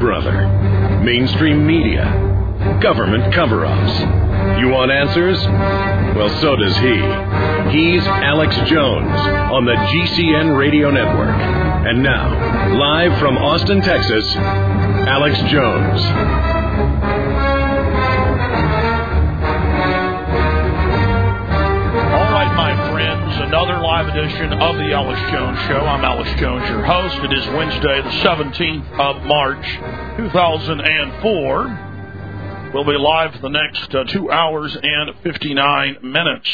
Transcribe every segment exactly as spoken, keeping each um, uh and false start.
brother? Mainstream media? Government cover-ups? You want answers? Well, so does he. He's Alex Jones on the G C N Radio Network. And now, live from Austin, Texas, Alex Jones. Another live edition of the Alex Jones Show. I'm Alex Jones, your host. It is Wednesday, the seventeenth of March, two thousand four. We'll be live for the next uh, two hours and fifty-nine minutes.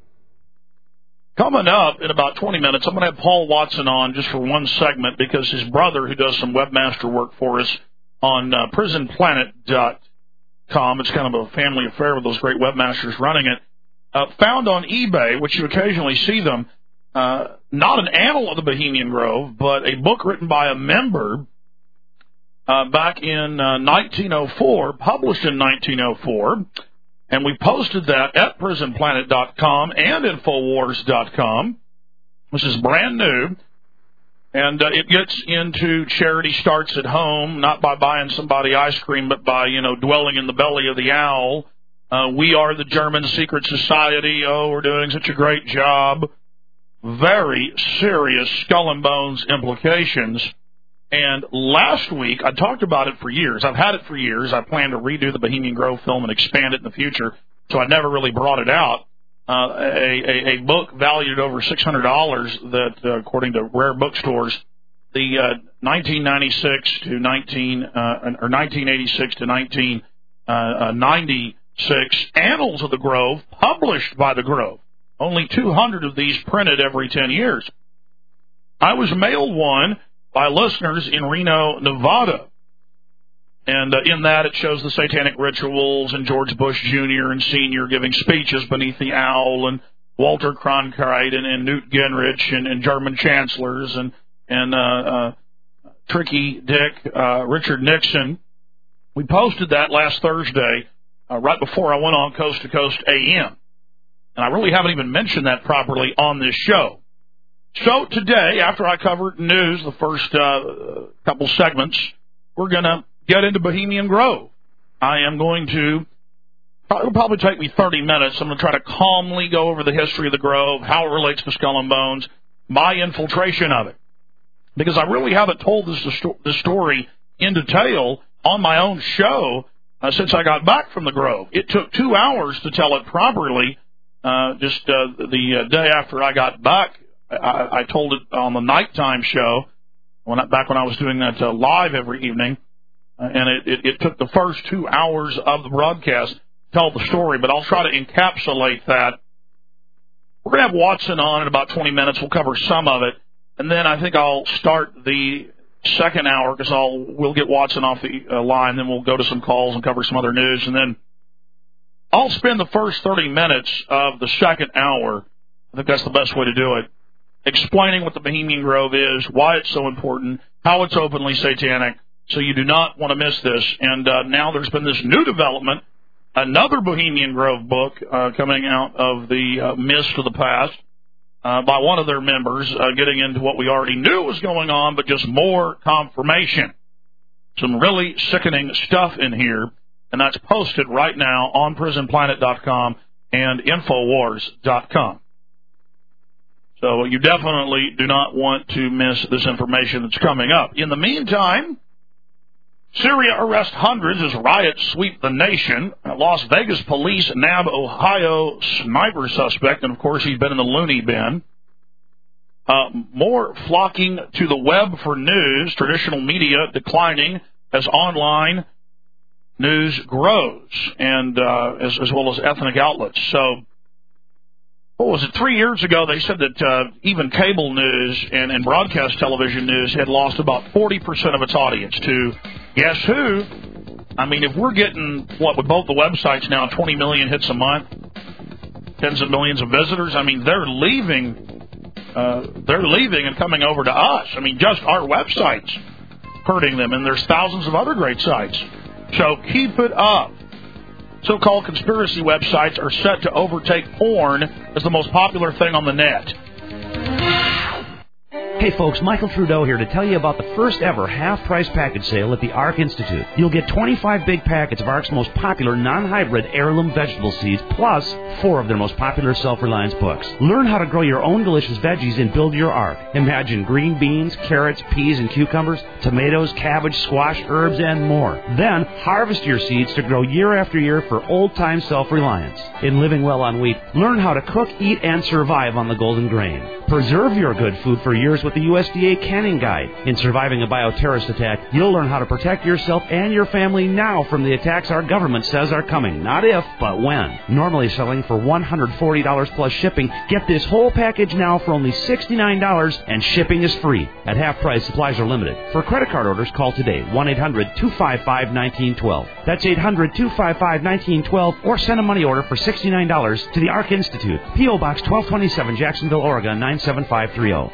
Coming up in about twenty minutes, I'm going to have Paul Watson on just for one segment because his brother, who does some webmaster work for us on uh, prison planet dot com, it's kind of a family affair with those great webmasters running it, Uh, found on eBay, which you occasionally see them, uh, not an annal of the Bohemian Grove, but a book written by a member uh, back in uh, nineteen oh four, published in nineteen oh four, and we posted that at prison planet dot com and infowars dot com. This is brand new, and uh, it gets into charity starts at home, not by buying somebody ice cream, but by, you know, dwelling in the belly of the owl. Uh, we are the German secret society. Oh, we're doing such a great job. Very serious skull and bones implications. And last week, I talked about it for years. I've had it for years. I plan to redo the Bohemian Grove film and expand it in the future, so I never really brought it out. Uh, a, a, a book valued at over six hundred dollars that, uh, according to rare bookstores, the uh, nineteen ninety-six to nineteen uh, or nineteen eighty-six to nineteen ninety. Six Annals of the Grove, published by the Grove. Only two hundred of these printed every ten years. I was mailed one by listeners in Reno, Nevada. And uh, in that, it shows the satanic rituals and George Bush Junior and Senior giving speeches beneath the owl, and Walter Cronkite and, and Newt Gingrich and, and German chancellors and, and uh, uh, Tricky Dick, uh, Richard Nixon. We posted that last Thursday, Uh, right before I went on Coast to Coast A M. And I really haven't even mentioned that properly on this show. So today, after I covered news, the first uh, couple segments, we're going to get into Bohemian Grove. I am going to, it'll probably take me thirty minutes. I'm going to try to calmly go over the history of the Grove, how it relates to Skull and Bones, my infiltration of it. Because I really haven't told this, this story in detail on my own show Uh, since I got back from the Grove. It took two hours to tell it properly. Uh, just uh, the uh, day after I got back, I, I told it on the nighttime show, when I, back when I was doing that uh, live every evening, uh, and it, it, it took the first two hours of the broadcast to tell the story, but I'll try to encapsulate that. We're going to have Watson on in about twenty minutes. We'll cover some of it, and then I think I'll start the second hour, because I'll we'll get Watson off the uh, line, then we'll go to some calls and cover some other news, and then I'll spend the first thirty minutes of the second hour, I think that's the best way to do it, explaining what the Bohemian Grove is, why it's so important, how it's openly satanic, so you do not want to miss this. And uh, now there's been this new development, another Bohemian Grove book uh, coming out of the uh, mist of the past, Uh, by one of their members, uh, getting into what we already knew was going on, but just more confirmation. Some really sickening stuff in here, and that's posted right now on prison planet dot com and infowars dot com. So you definitely do not want to miss this information that's coming up. In the meantime, Syria arrests hundreds as riots sweep the nation. Las Vegas police nab Ohio sniper suspect, and of course he's been in the loony bin. Uh, more flocking to the web for news, traditional media declining as online news grows, and uh, as, as well as ethnic outlets. So, what was it, three years ago they said that uh, even cable news and, and broadcast television news had lost about forty percent of its audience to guess who? I mean, if we're getting, what, with both the websites now, twenty million hits a month, tens of millions of visitors, I mean, they're leaving, uh, they're leaving and coming over to us. I mean, just our websites hurting them, and there's thousands of other great sites. So keep it up. So-called conspiracy websites are set to overtake porn as the most popular thing on the net. Hey folks, Michael Trudeau here to tell you about the first ever half-price package sale at the ARC Institute. You'll get twenty-five big packets of ARC's most popular non-hybrid heirloom vegetable seeds, plus four of their most popular self-reliance books. Learn how to grow your own delicious veggies and build your ARC. Imagine green beans, carrots, peas, and cucumbers, tomatoes, cabbage, squash, herbs, and more. Then harvest your seeds to grow year after year for old-time self-reliance. In living well on wheat, learn how to cook, eat, and survive on the golden grain. Preserve your good food for years with the U S D A Canning Guide. In surviving a bioterrorist attack, you'll learn how to protect yourself and your family now from the attacks our government says are coming. Not if, but when. Normally selling for one hundred forty dollars plus shipping, get this whole package now for only sixty-nine dollars, and shipping is free. At half price, supplies are limited. For credit card orders, call today, one eight hundred two five five one nine one two. That's eight hundred two five five one nine one two, or send a money order for sixty-nine dollars to the ARC Institute, P O Box twelve twenty-seven, Jacksonville, Oregon, nine seven five three zero.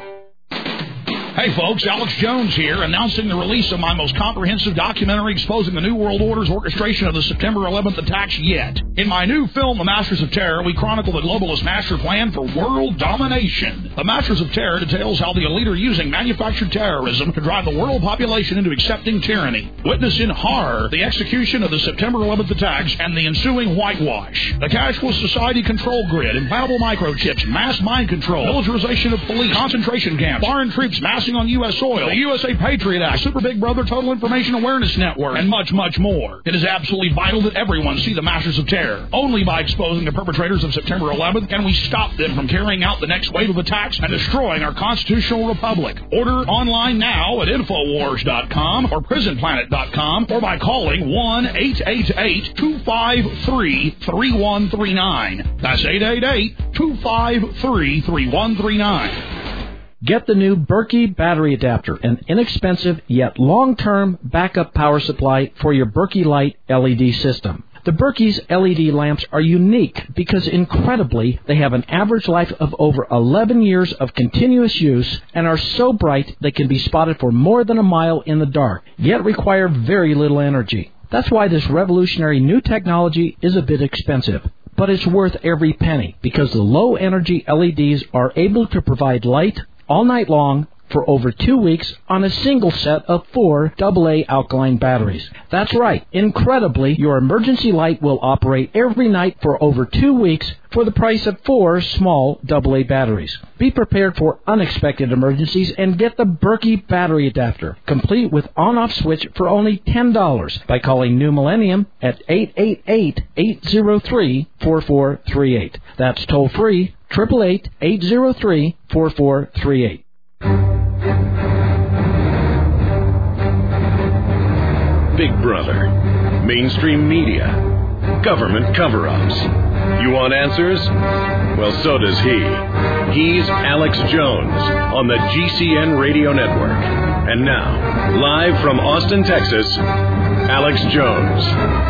Hey folks, Alex Jones here, announcing the release of my most comprehensive documentary exposing the New World Order's orchestration of the September eleventh attacks yet. In my new film, The Masters of Terror, we chronicle the globalist master plan for world domination. The Masters of Terror details how the elite are using manufactured terrorism to drive the world population into accepting tyranny. Witness in horror the execution of the September eleventh attacks and the ensuing whitewash. The cashless society control grid, implantable microchips, mass mind control, militarization of police, concentration camps, foreign troops massing on U S soil, the U S A Patriot Act, Super Big Brother Total Information Awareness Network, and much, much more. It is absolutely vital that everyone see the Masters of Terror. Only by exposing the perpetrators of September eleventh can we stop them from carrying out the next wave of attacks and destroying our constitutional republic. Order online now at Infowars dot com or Prison Planet dot com or by calling one eight eight eight two five three three one three nine. That's eight eight eight two five three three one three nine. Get the new Berkey battery adapter, an inexpensive yet long-term backup power supply for your Berkey Light L E D system. The Berkey's L E D lamps are unique because, incredibly, they have an average life of over eleven years of continuous use and are so bright they can be spotted for more than a mile in the dark, yet require very little energy. That's why this revolutionary new technology is a bit expensive. But it's worth every penny because the low-energy L E Ds are able to provide light all night long for over two weeks on a single set of four double A alkaline batteries. That's right. Incredibly, your emergency light will operate every night for over two weeks for the price of four small double A batteries. Be prepared for unexpected emergencies and get the Berkey battery adapter, complete with on-off switch for only ten dollars by calling New Millennium at eight eight eight, eight zero three, four four three eight. That's toll-free, eight eight eight, eight zero three, four four three eight. Big Brother, mainstream media, government cover-ups. You want answers? Well, so does he. He's Alex Jones on the G C N Radio Network. And now, live from Austin, Texas, Alex Jones.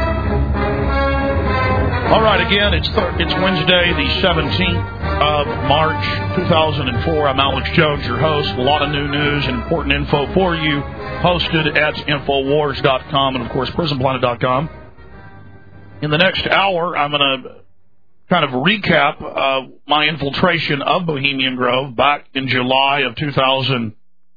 All right, again, it's th- it's Wednesday, the seventeenth of March, two thousand four. I'm Alex Jones, your host. A lot of new news and important info for you, hosted at Infowars dot com and, of course, Prison Planet dot com. In the next hour, I'm going to kind of recap uh, my infiltration of Bohemian Grove back in July of two thousand.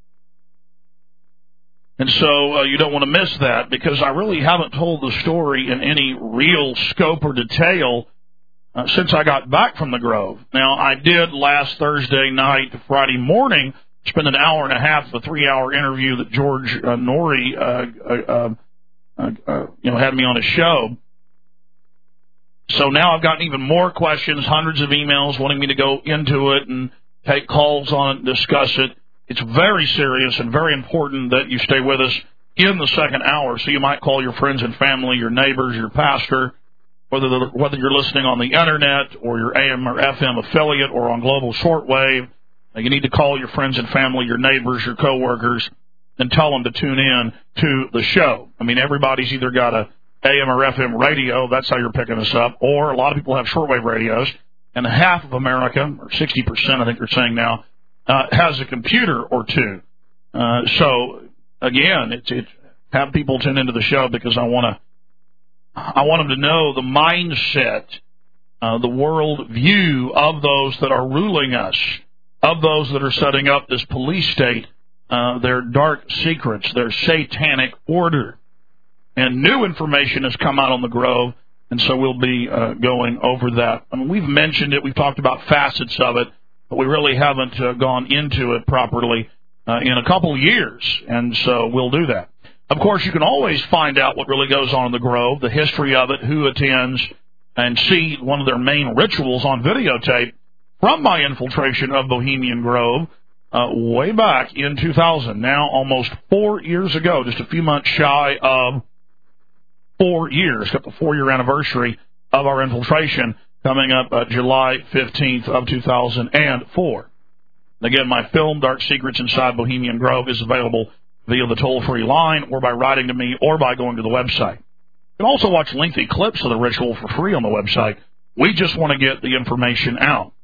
And so uh, you don't want to miss that, because I really haven't told the story in any real scope or detail uh, since I got back from the Grove. Now, I did last Thursday night, Friday morning, spend an hour and a half, a three-hour interview that George uh, Norrie uh, uh, uh, uh, you know, had me on his show. So now I've gotten even more questions, hundreds of emails wanting me to go into it and take calls on it and discuss it. It's very serious and very important that you stay with us in the second hour. So you might call your friends and family, your neighbors, your pastor, whether the, whether you're listening on the Internet or your A M or F M affiliate or on global shortwave. You need to call your friends and family, your neighbors, your coworkers, and tell them to tune in to the show. I mean, everybody's either got a A M or F M radio, that's how you're picking us up, or a lot of people have shortwave radios, and half of America, or sixty percent I think they're saying now, Uh, has a computer or two. Uh, so, again, it's, it's have people tune into the show because I want to I want them to know the mindset, uh, the world view of those that are ruling us, of those that are setting up this police state, uh, their dark secrets, their satanic order. And new information has come out on the Grove, and so we'll be uh, going over that. I mean, we've mentioned it. We've talked about facets of it, but we really haven't uh, gone into it properly uh, in a couple years, and so we'll do that. Of course, you can always find out what really goes on in the Grove, the history of it, who attends, and see one of their main rituals on videotape from my infiltration of Bohemian Grove uh, way back in two thousand, now almost four years ago, just a few months shy of four years, got the four-year anniversary of our infiltration coming up uh, July fifteenth of two thousand four. Again, my film, Dark Secrets Inside Bohemian Grove, is available via the toll-free line or by writing to me or by going to the website. You can also watch lengthy clips of the ritual for free on the website. We just want to get the information out.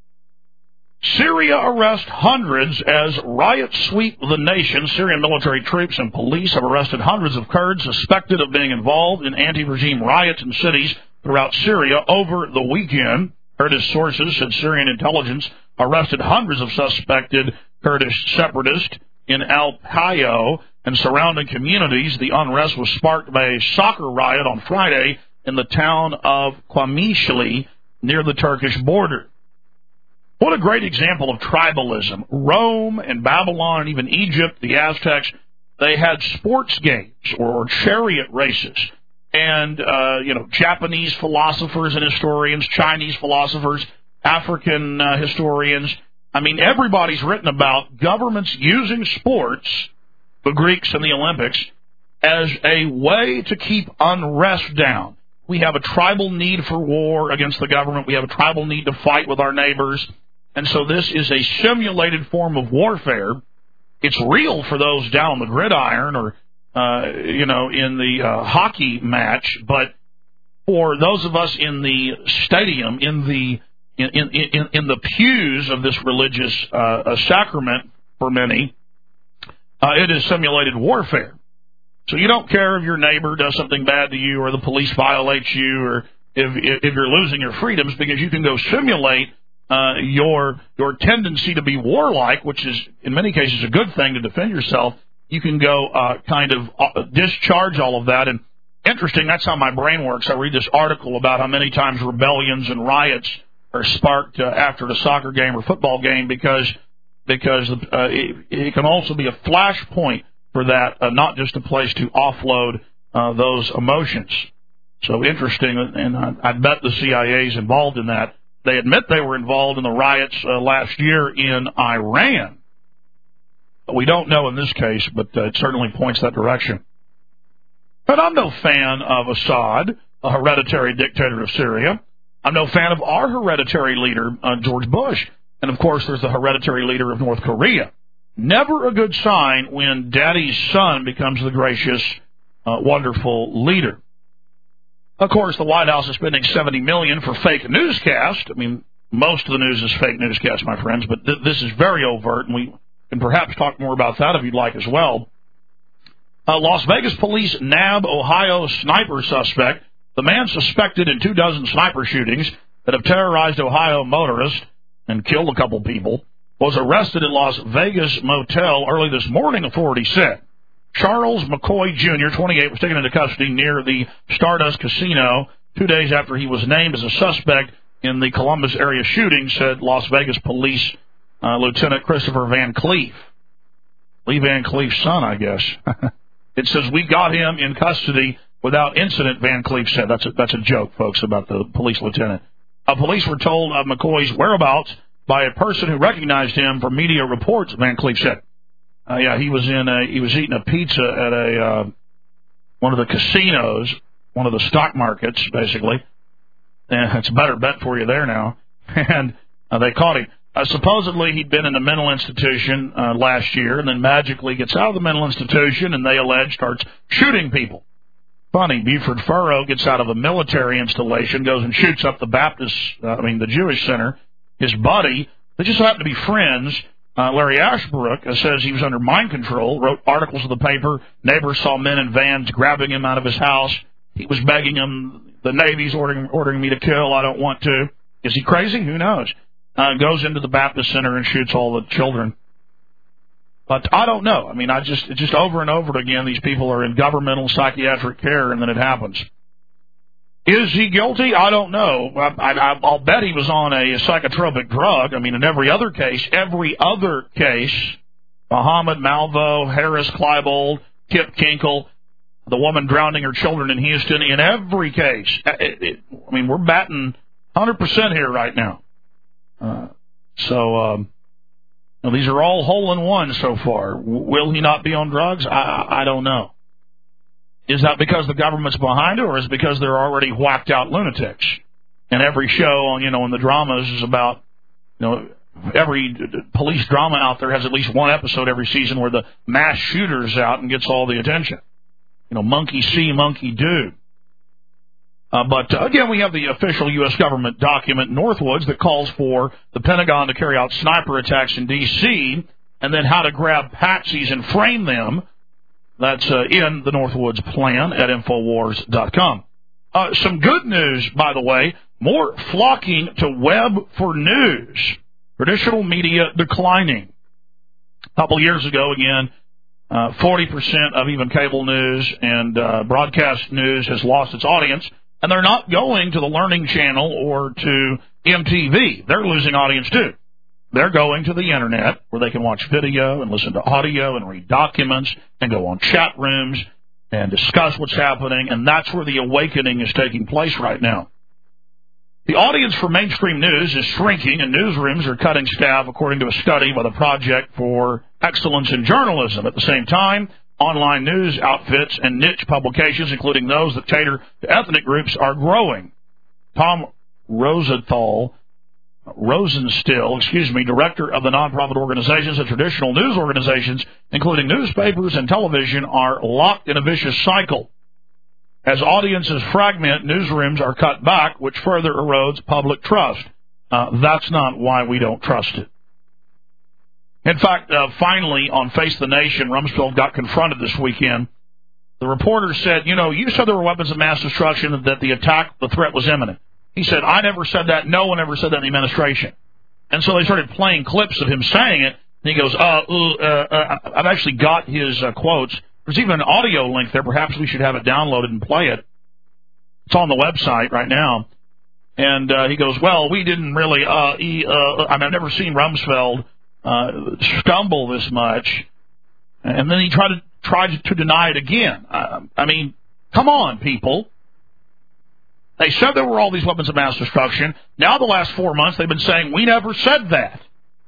Syria arrests hundreds as riots sweep the nation. Syrian military troops and police have arrested hundreds of Kurds suspected of being involved in anti-regime riots in cities throughout Syria over the weekend. Kurdish sources said Syrian intelligence arrested hundreds of suspected Kurdish separatists in Al-Payo and surrounding communities. The unrest was sparked by a soccer riot on Friday in the town of Qamishli near the Turkish border. What a great example of tribalism. Rome and Babylon and even Egypt, the Aztecs, they had sports games or chariot races. And, uh, you know, Japanese philosophers and historians, Chinese philosophers, African uh, historians. I mean, everybody's written about governments using sports, the Greeks and the Olympics, as a way to keep unrest down. We have a tribal need for war against the government. We have a tribal need to fight with our neighbors. And so this is a simulated form of warfare. It's real for those down on the gridiron or, uh, you know, in the uh, hockey match. But for those of us in the stadium, in the in in, in, in the pews of this religious uh, sacrament for many, uh, it is simulated warfare. So you don't care if your neighbor does something bad to you or the police violates you or if if you're losing your freedoms, because you can go simulate Uh, your your tendency to be warlike, which is in many cases a good thing to defend yourself. You can go uh, kind of uh, discharge all of that. And interesting, that's how my brain works. I read this article about how many times rebellions and riots are sparked uh, after the soccer game or football game because because uh, it, it can also be a flashpoint for that, uh, not just a place to offload uh, those emotions. So interesting, and I, I bet the C I A is involved in that. They admit they were involved in the riots uh, last year in Iran. We don't know in this case, but uh, it certainly points that direction. But I'm no fan of Assad, a hereditary dictator of Syria. I'm no fan of our hereditary leader, uh, George Bush. And, of course, there's the hereditary leader of North Korea. Never a good sign when daddy's son becomes the gracious, uh, wonderful leader. Of course, the White House is spending seventy million dollars for fake newscast. I mean, most of the news is fake newscast, my friends, but th- this is very overt, and we can perhaps talk more about that if you'd like as well. Uh, Las Vegas police nab Ohio sniper suspect. The man suspected in two dozen sniper shootings that have terrorized Ohio motorists and killed a couple people was arrested at Las Vegas motel early this morning, authorities said. Charles McCoy, Junior, twenty-eight, was taken into custody near the Stardust Casino two days after he was named as a suspect in the Columbus area shooting, said Las Vegas Police uh, Lieutenant Christopher Van Cleef. Lee Van Cleef's son, I guess. It says, we got him in custody without incident, Van Cleef said. That's a, that's a joke, folks, about the police lieutenant. Uh, police were told of McCoy's whereabouts by a person who recognized him from media reports, Van Cleef said. Uh, yeah, he was in a, he was eating a pizza at a, uh, one of the casinos, one of the stock markets, basically. And it's a better bet for you there now. And uh, they caught him. Uh, supposedly he'd been in a mental institution uh, last year and then magically gets out of the mental institution and they allege starts shooting people. Funny, Buford Furrow gets out of a military installation, goes and shoots up the Baptist, uh, I mean the Jewish center. His buddy, they just happen to be friends. Uh, Larry Ashbrook uh, says he was under mind control, wrote articles in the paper. Neighbors saw men in vans grabbing him out of his house. He was begging him, the Navy's ordering, ordering me to kill, I don't want to. Is he crazy? Who knows? uh, goes into the Baptist Center and shoots all the children. But I don't know. I mean, I just just over and over again, these people are in governmental psychiatric care, and then it happens. Is he guilty? I don't know. I, I, I'll bet he was on a psychotropic drug. I mean, in every other case, every other case, Muhammad, Malvo, Harris, Klebold, Kip Kinkle, the woman drowning her children in Houston, in every case, it, it, I mean, we're batting one hundred percent here right now. Uh, so, um, you know, these are all hole-in-one so far. Will he not be on drugs? I, I don't know. Is that because the government's behind it, or is it because they're already whacked-out lunatics? And every show, you know, in the dramas is about, you know, every police drama out there has at least one episode every season where the mass shooter's out and gets all the attention. You know, monkey see, monkey do. Uh, but, uh, again, we have the official U S government document, Northwoods, that calls for the Pentagon to carry out sniper attacks in D C, and then how to grab patsies and frame them. That's uh, in the Northwoods plan at Infowars dot com. Uh, some good news, by the way, more flocking to web for news. Traditional media declining. A couple years ago, again, uh, forty percent of even cable news and uh, broadcast news has lost its audience, and they're not going to the Learning Channel or to M T V. They're losing audience, too. They're going to the Internet where they can watch video and listen to audio and read documents and go on chat rooms and discuss what's happening, and that's where the awakening is taking place right now. The audience for mainstream news is shrinking, and newsrooms are cutting staff, according to a study by the Project for Excellence in Journalism. At the same time, online news outfits and niche publications, including those that cater to ethnic groups, are growing. Tom Rosenthal, Rosenstill, excuse me, director of the nonprofit organizations and traditional news organizations, including newspapers and television, are locked in a vicious cycle. As audiences fragment, newsrooms are cut back, which further erodes public trust. Uh, that's not why we don't trust it. In fact, uh, finally, on Face the Nation, Rumsfeld got confronted this weekend. The reporter said, you know, you said there were weapons of mass destruction, that the attack, the threat was imminent. He said, I never said that. No one ever said that in the administration. And so they started playing clips of him saying it. And he goes, uh, uh, uh, I've actually got his uh, quotes. There's even an audio link there. Perhaps we should have it downloaded and play it. It's on the website right now. And uh, he goes, well, we didn't really, uh, he, uh, I mean, I've never seen Rumsfeld uh, stumble this much. And then he tried to, tried to deny it again. Uh, I mean, come on, people. They said there were all these weapons of mass destruction. Now the last four months they've been saying, we never said that.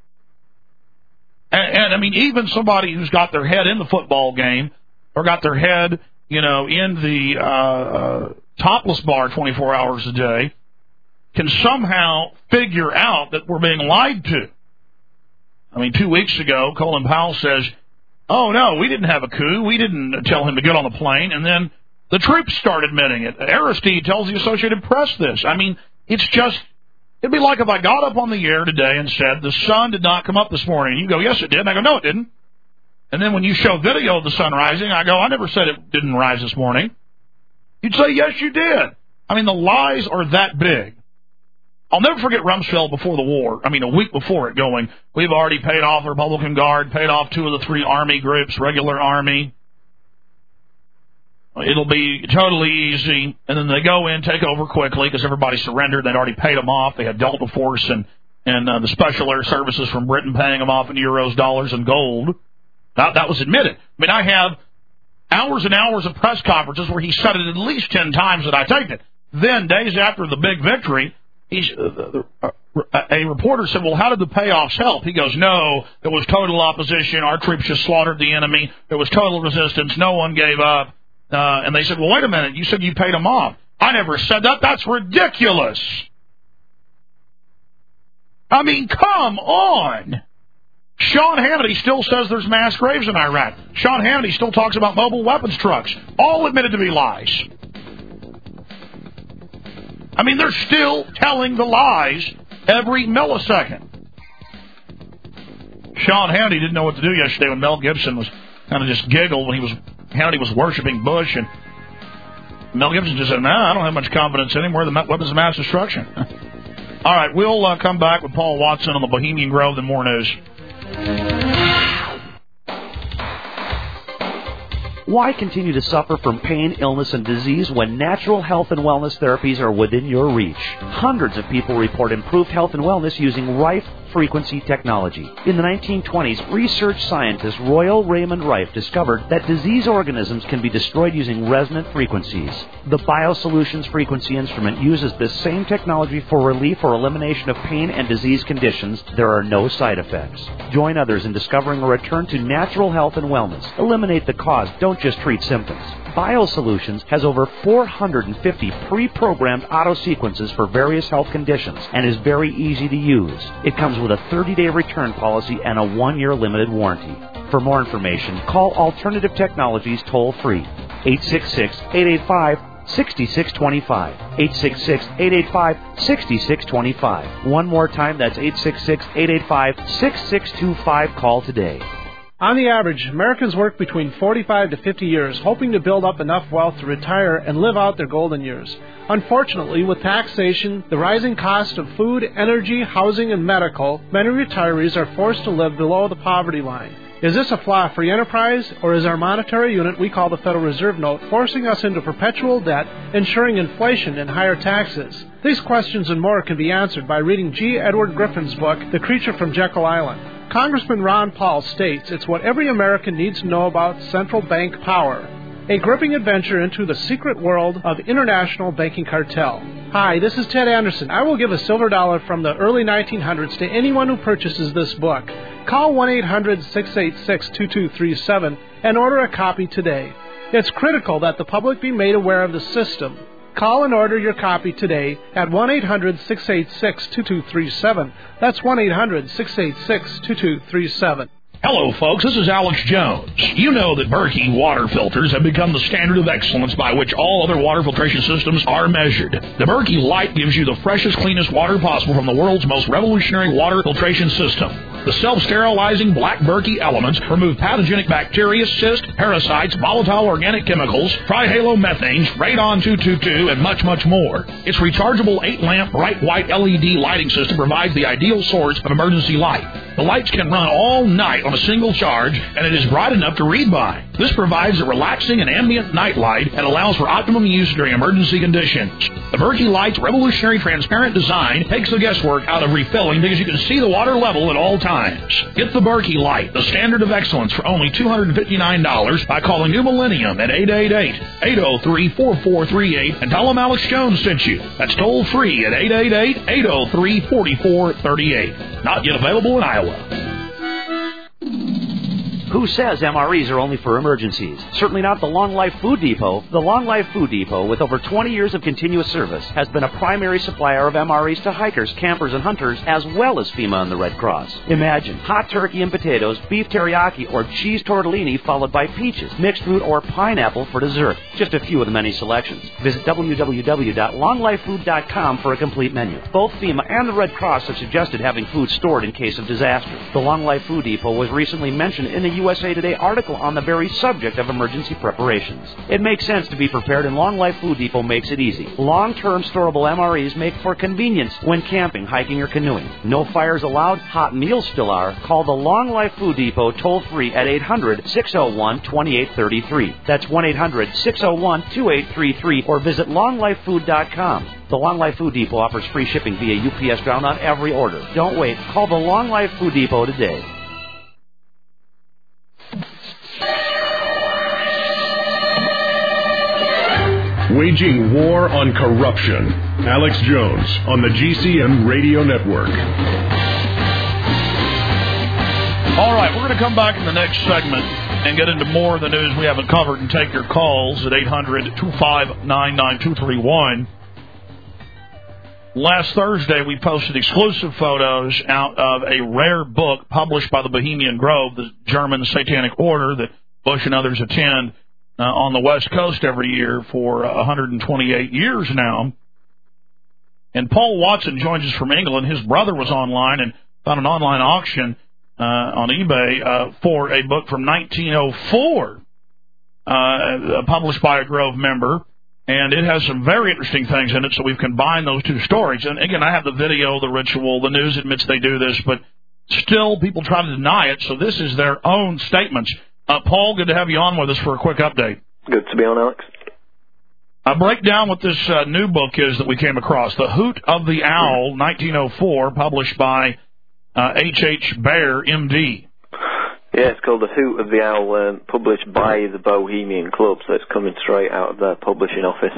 And, and I mean, even somebody who's got their head in the football game or got their head, you know, in the uh, uh, topless bar twenty-four hours a day can somehow figure out that we're being lied to. I mean, two weeks ago, Colin Powell says, oh, no, we didn't have a coup. We didn't tell him to get on the plane. And then the troops start admitting it. Aristide tells the Associated Press this. I mean, it's just, it'd be like if I got up on the air today and said, the sun did not come up this morning. And you go, yes, it did. And I go, no, it didn't. And then when you show video of the sun rising, I go, I never said it didn't rise this morning. You'd say, yes, you did. I mean, the lies are that big. I'll never forget Rumsfeld before the war. I mean, a week before it going, we've already paid off the Republican Guard, paid off two of the three Army groups, regular Army. It'll be totally easy. And then they go in, take over quickly because everybody surrendered. They'd already paid them off. They had Delta Force and, and uh, the Special Air Services from Britain paying them off in euros, dollars, and gold. That, that was admitted. I mean, I have hours and hours of press conferences where he said it at least ten times that I taped it. Then, days after the big victory, he's, uh, uh, a reporter said, well, how did the payoffs help? He goes, no, there was total opposition. Our troops just slaughtered the enemy. There was total resistance. No one gave up. Uh, and they said, well, wait a minute. You said you paid them off. I never said that. That's ridiculous. I mean, come on. Sean Hannity still says there's mass graves in Iraq. Sean Hannity still talks about mobile weapons trucks. All admitted to be lies. I mean, they're still telling the lies every millisecond. Sean Hannity didn't know what to do yesterday when Mel Gibson was kind of just giggled when he was Hannity was worshiping Bush, and Mel Gibson just said, no, nah, I don't have much confidence anymore in the weapons of mass destruction. All right, we'll uh, come back with Paul Watson on the Bohemian Grove, then more news. Why continue to suffer from pain, illness, and disease when natural health and wellness therapies are within your reach? Hundreds of people report improved health and wellness using Rife frequency technology. In the nineteen twenties, research scientist Royal Raymond Rife discovered that disease organisms can be destroyed using resonant frequencies. The BioSolutions frequency instrument uses this same technology for relief or elimination of pain and disease conditions. There are no side effects. Join others in discovering a return to natural health and wellness. Eliminate the cause. Don't just treat symptoms. BioSolutions has over four hundred fifty pre-programmed auto sequences for various health conditions and is very easy to use. It comes with a thirty-day return policy and a one-year limited warranty. For more information, call Alternative Technologies toll-free, eight six six, eight eight five, six six two five, eight six six, eight eight five, six six two five. One more time, that's eight six six, eight eight five, six six two five. Call today. On the average, Americans work between forty-five to fifty years, hoping to build up enough wealth to retire and live out their golden years. Unfortunately, with taxation, the rising cost of food, energy, housing, and medical, many retirees are forced to live below the poverty line. Is this a flaw-free enterprise, or is our monetary unit we call the Federal Reserve Note forcing us into perpetual debt, ensuring inflation and higher taxes? These questions and more can be answered by reading G. Edward Griffin's book, The Creature from Jekyll Island. Congressman Ron Paul states it's what every American needs to know about central bank power, a gripping adventure into the secret world of international banking cartel. Hi, this is Ted Anderson. I will give a silver dollar from the early nineteen hundreds to anyone who purchases this book. Call one eight hundred, six eight six, two two three seven and order a copy today. It's critical that the public be made aware of the system. Call and order your copy today at one eight hundred, six eight six, two two three seven. That's one eight hundred, six eight six, two two three seven. Hello, folks. This is Alex Jones. You know that Berkey water filters have become the standard of excellence by which all other water filtration systems are measured. The Berkey Light gives you the freshest, cleanest water possible from the world's most revolutionary water filtration system. The self-sterilizing black Berkey elements remove pathogenic bacteria, cysts, parasites, volatile organic chemicals, trihalomethanes, radon two twenty-two, and much, much more. Its rechargeable eight-lamp bright white L E D lighting system provides the ideal source of emergency light. The lights can run all night on a single charge, and it is bright enough to read by. This provides a relaxing and ambient night light and allows for optimum use during emergency conditions. The Berkey Light's revolutionary transparent design takes the guesswork out of refilling because you can see the water level at all times. Get the Berkey Light, the standard of excellence, for only two hundred fifty-nine dollars by calling New Millennium at eight eight eight, eight oh three, four four three eight and tell them Alex Jones sent you. That's toll free at eight eight eight, eight oh three, four four three eight. Not yet available in Iowa. Who says M R Es are only for emergencies? Certainly not the Long Life Food Depot. The Long Life Food Depot, with over twenty years of continuous service, has been a primary supplier of M R Es to hikers, campers, and hunters, as well as FEMA and the Red Cross. Imagine hot turkey and potatoes, beef teriyaki, or cheese tortellini, followed by peaches, mixed fruit, or pineapple for dessert. Just a few of the many selections. Visit w w w dot long life food dot com for a complete menu. Both FEMA and the Red Cross have suggested having food stored in case of disaster. The Long Life Food Depot was recently mentioned in the U S A Today article on the very subject of emergency preparations. It makes sense to be prepared, and Long Life Food Depot makes it easy. Long-term storable M R Es make for convenience when camping, hiking, or canoeing. No fires allowed, hot meals still are. Call the Long Life Food Depot toll-free at eight hundred, six oh one, two eight three three. That's one eight hundred, six oh one, two eight three three, or visit long life food dot com. The Long Life Food Depot offers free shipping via U P S ground on every order. Don't wait. Call the Long Life Food Depot today. Waging war on corruption. Alex Jones on the G C N Radio Network. All right, we're going to come back in the next segment and get into more of the news we haven't covered and take your calls at eight hundred, two five nine, nine two three one. Last Thursday, we posted exclusive photos out of a rare book published by the Bohemian Grove, the German Satanic Order that Bush and others attend uh, on the West Coast every year for uh, one hundred twenty-eight years now. And Paul Watson joins us from England. His brother was online and found an online auction uh, on eBay uh, for a book from nineteen oh four, uh, published by a Grove member. And it has some very interesting things in it, so we've combined those two stories. And, again, I have the video, the ritual. The news admits they do this, but still people try to deny it, so this is their own statements. Uh, Paul, good to have you on with us for a quick update. Good to be on, Alex. Uh, break down what this uh, new book is that we came across, The Hoot of the Owl, nineteen oh four, published by uh, H H. Bear, M D Yeah, it's called The Hoot of the Owl, um, published by the Bohemian Club, so it's coming straight out of their publishing office.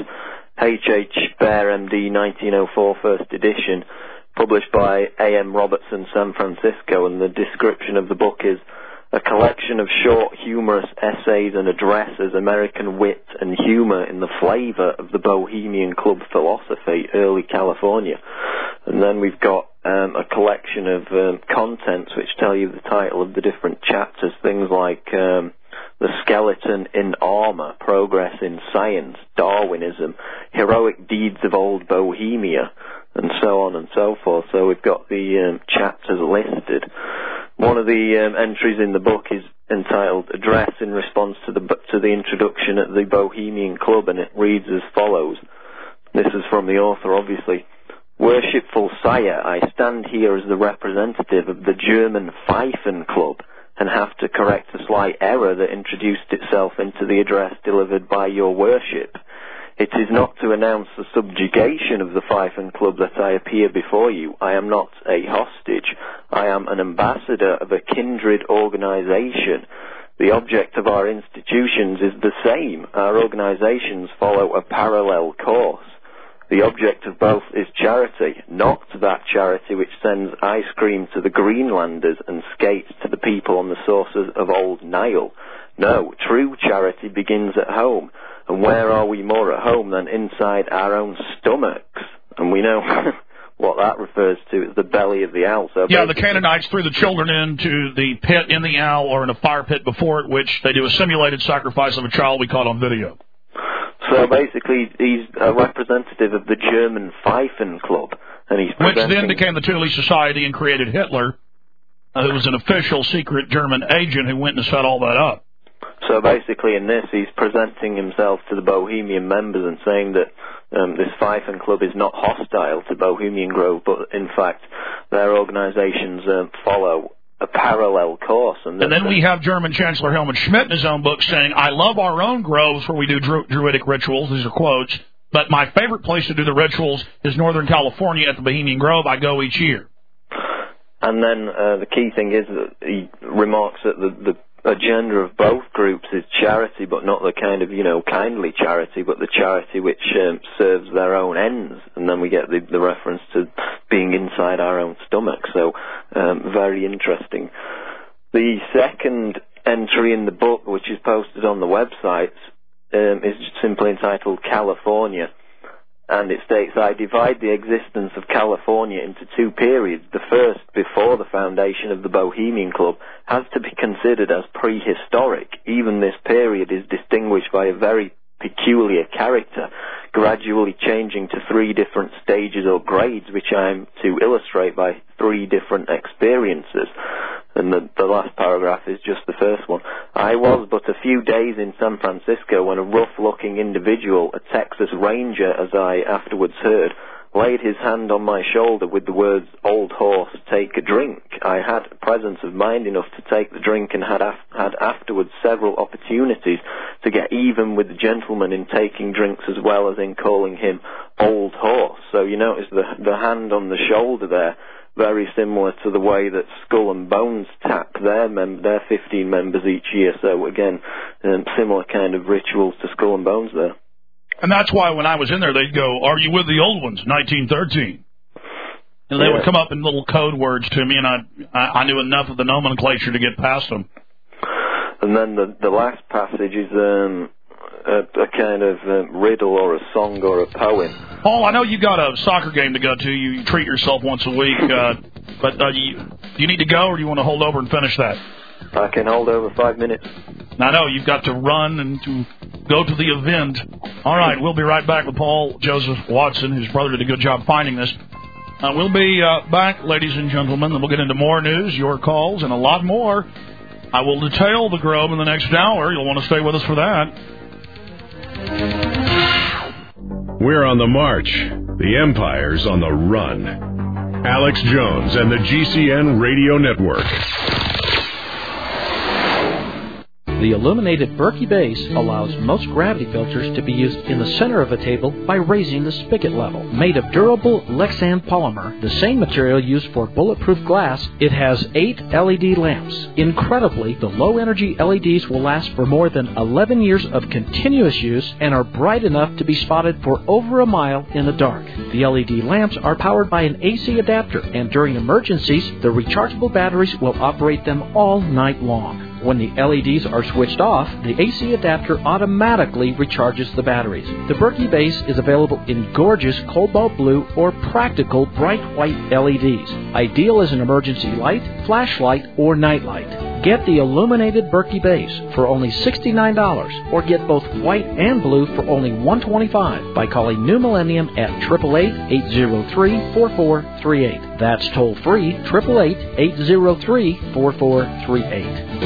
H H. Bear, M D, nineteen oh four, first edition, published by A M Robertson, San Francisco, and the description of the book is a collection of short, humorous essays and addresses, American wit and humor in the flavor of the Bohemian Club philosophy, early California. And then we've got um, a collection of um, contents which tell you the title of the different chapters, things like um, The Skeleton in Armor, Progress in Science, Darwinism, Heroic Deeds of Old Bohemia, and so on and so forth. So we've got the um, chapters listed. One of the um, entries in the book is entitled Address in Response to the to the Introduction at the Bohemian Club, and it reads as follows. This is from the author, obviously. Worshipful Sire, I stand here as the representative of the German Pfeifen Club and have to correct a slight error that introduced itself into the address delivered by your worship. It is not to announce the subjugation of the Pfeifen Club that I appear before you. I am not a hostage. I am an ambassador of a kindred organization. The object of our institutions is the same. Our organizations follow a parallel course. The object of both is charity, not that charity which sends ice cream to the Greenlanders and skates to the people on the sources of Old Nile. No, true charity begins at home. And where are we more at home than inside our own stomachs? And we know what that refers to as the belly of the owl. So yeah, the Canaanites threw the children into the pit in the owl or in a fire pit before it, which they do a simulated sacrifice of a child we caught on video. So basically, he's a representative of the German Pfeifen Club. And he's which then became the Thule Society and created Hitler, uh, who was an official secret German agent who went and set all that up. So basically in this, he's presenting himself to the Bohemian members and saying that um, this Pfeifen Club is not hostile to Bohemian Grove, but in fact their organizations um, follow a parallel course. And, and then we have German Chancellor Helmut Schmidt in his own book saying, I love our own groves where we do dru- druidic rituals, these are quotes, but my favorite place to do the rituals is Northern California at the Bohemian Grove. I go each year. And then uh, the key thing is that he remarks that the, the agenda of both groups is charity, but not the kind of, you know, kindly charity, but the charity which um, serves their own ends. And then we get the, the reference to being inside our own stomach. So, um, very interesting. The second entry in the book, which is posted on the website, um, is simply entitled California. And it states, I divide the existence of California into two periods. The first, before the foundation of the Bohemian Club, has to be considered as prehistoric. Even this period is distinguished by a very peculiar character, gradually changing to three different stages or grades, which I'm to illustrate by three different experiences. And the, the last paragraph is just the first one. I was but a few days in San Francisco when a rough-looking individual, a Texas Ranger, as I afterwards heard, laid his hand on my shoulder with the words, "Old horse, take a drink." I had presence of mind enough to take the drink and had, af- had afterwards several opportunities to get even with the gentleman in taking drinks as well as in calling him old horse. So you notice the, the hand on the shoulder there, very similar to the way that Skull and Bones tap their mem- their fifteen members each year. So again, um, similar kind of rituals to Skull and Bones there. And that's why when I was in there, they'd go, "Are you with the old ones, nineteen thirteen?" And they yeah. would come up in little code words to me, and I, I I knew enough of the nomenclature to get past them. And then the the last passage is um, a, a kind of um, riddle or a song or a poem. Paul, I know you got a soccer game to go to. You, you treat yourself once a week, uh, but uh, you, do you need to go, or do you want to hold over and finish that? I can hold over five minutes. I know, you've got to run and to go to the event. All right, we'll be right back with Paul Joseph Watson. His brother did a good job finding this. Uh, we'll be uh, back, ladies and gentlemen, and we'll get into more news, your calls, and a lot more. I will detail the Grove in the next hour. You'll want to stay with us for that. We're on the march. The Empire's on the run. Alex Jones and the G C N Radio Network. The illuminated Berkey base allows most gravity filters to be used in the center of a table by raising the spigot level. Made of durable Lexan polymer, the same material used for bulletproof glass, it has eight L E D lamps. Incredibly, the low-energy L E Ds will last for more than eleven years of continuous use and are bright enough to be spotted for over a mile in the dark. The L E D lamps are powered by an A C adapter, and during emergencies, the rechargeable batteries will operate them all night long. When the L E Ds are switched off, the A C adapter automatically recharges the batteries. The Berkey base is available in gorgeous cobalt blue or practical bright white L E Ds. Ideal as an emergency light, flashlight, or nightlight. Get the illuminated Berkey base for only sixty-nine dollars, or get both white and blue for only one hundred twenty-five dollars by calling New Millennium at eight eight eight, eight zero three, four four three eight. That's toll free, eight eight eight, eight zero three, four four three eight.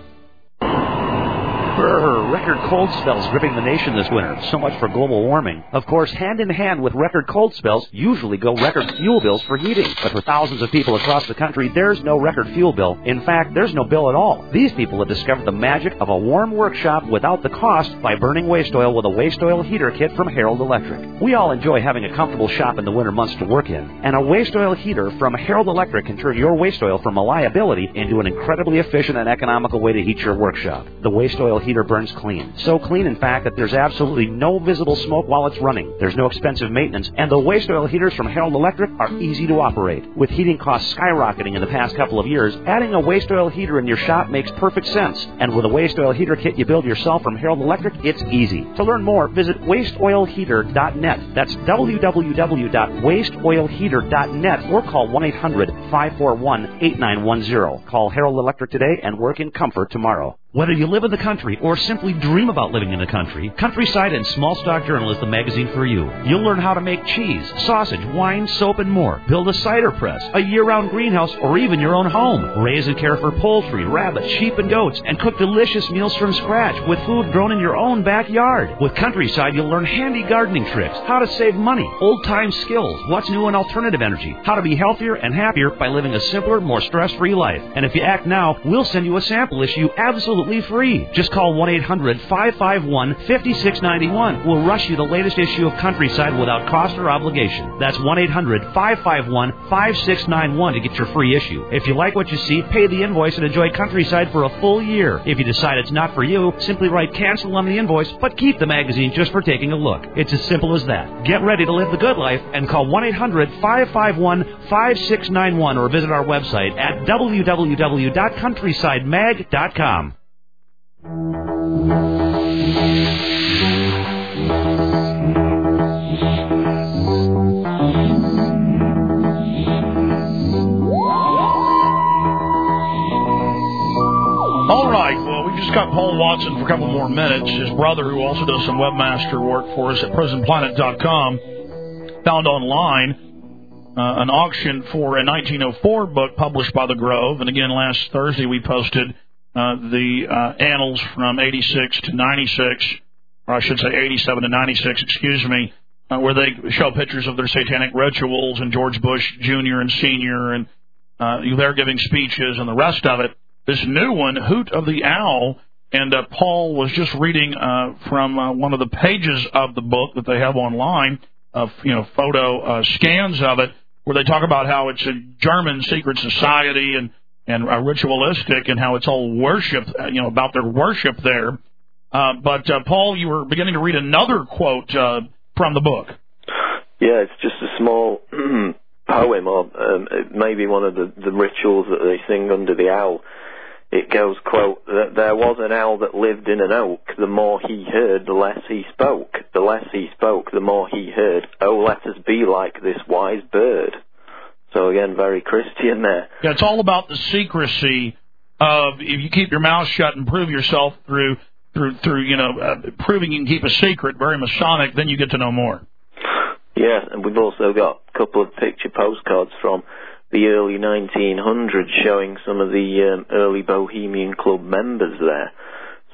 Brr, record cold spells gripping the nation this winter. So much for global warming. Of course, hand in hand with record cold spells usually go record fuel bills for heating. But for thousands of people across the country, there's no record fuel bill. In fact, there's no bill at all. These people have discovered the magic of a warm workshop without the cost by burning waste oil with a waste oil heater kit from Harold Electric. We all enjoy having a comfortable shop in the winter months to work in. And a waste oil heater from Harold Electric can turn your waste oil from a liability into an incredibly efficient and economical way to heat your workshop. The waste oil heater burns clean. So clean, in fact, that there's absolutely no visible smoke while it's running. There's no expensive maintenance, and the waste oil heaters from Harold Electric are easy to operate. With heating costs skyrocketing in the past couple of years, adding a waste oil heater in your shop makes perfect sense. And with a waste oil heater kit you build yourself from Harold Electric, it's easy. To learn more, visit waste oil heater dot net. That's w w w dot waste oil heater dot net, or call one eight hundred, five four one, eight nine one zero. Call Harold Electric today and work in comfort tomorrow. Whether you live in the country or simply dream about living in the country, Countryside and Small Stock Journal is the magazine for you. You'll learn how to make cheese, sausage, wine, soap, and more. Build a cider press, a year-round greenhouse, or even your own home. Raise and care for poultry, rabbits, sheep, and goats, and cook delicious meals from scratch with food grown in your own backyard. With Countryside, you'll learn handy gardening tricks, how to save money, old-time skills, what's new in alternative energy, how to be healthier and happier by living a simpler, more stress-free life. And if you act now, we'll send you a sample issue absolutely free. Just call one eight hundred, five five one, five six nine one. We'll rush you the latest issue of Countryside without cost or obligation. That's one eight hundred, five five one, five six nine one to get your free issue. If you like what you see, pay the invoice and enjoy Countryside for a full year. If you decide it's not for you, simply write cancel on the invoice, but keep the magazine just for taking a look. It's as simple as that. Get ready to live the good life and call one eight hundred, five five one, five six nine one or visit our website at w w w dot countryside mag dot com. All right, well, we just got Paul Watson for a couple more minutes. His brother, who also does some webmaster work for us at prison planet dot com, found online uh, an auction for a nineteen oh four book published by The Grove. And again, last Thursday we posted uh, the uh, annals from eighty-six to ninety-six, or I should say eighty-seven to ninety-six, excuse me, uh, where they show pictures of their satanic rituals and George Bush Junior and Senior, and uh, they're giving speeches and the rest of it. This new one, Hoot of the Owl, and uh, Paul was just reading uh, from uh, one of the pages of the book that they have online, of you know photo uh, scans of it, where they talk about how it's a German secret society and and uh, ritualistic, and how it's all worship, uh, you know, about their worship there. Uh, but uh, Paul, you were beginning to read another quote uh, from the book. Yeah, it's just a small poem, or um, maybe one of the, the rituals that they sing under the owl. It goes, quote, that there was an owl that lived in an oak. The more he heard, the less he spoke. The less he spoke, the more he heard. Oh, let us be like this wise bird. So again, very Christian there. Yeah, it's all about the secrecy of if you keep your mouth shut and prove yourself through, through, through you know, uh, proving you can keep a secret, very Masonic, then you get to know more. Yeah, and we've also got a couple of picture postcards from the early nineteen hundreds showing some of the um, early Bohemian Club members there.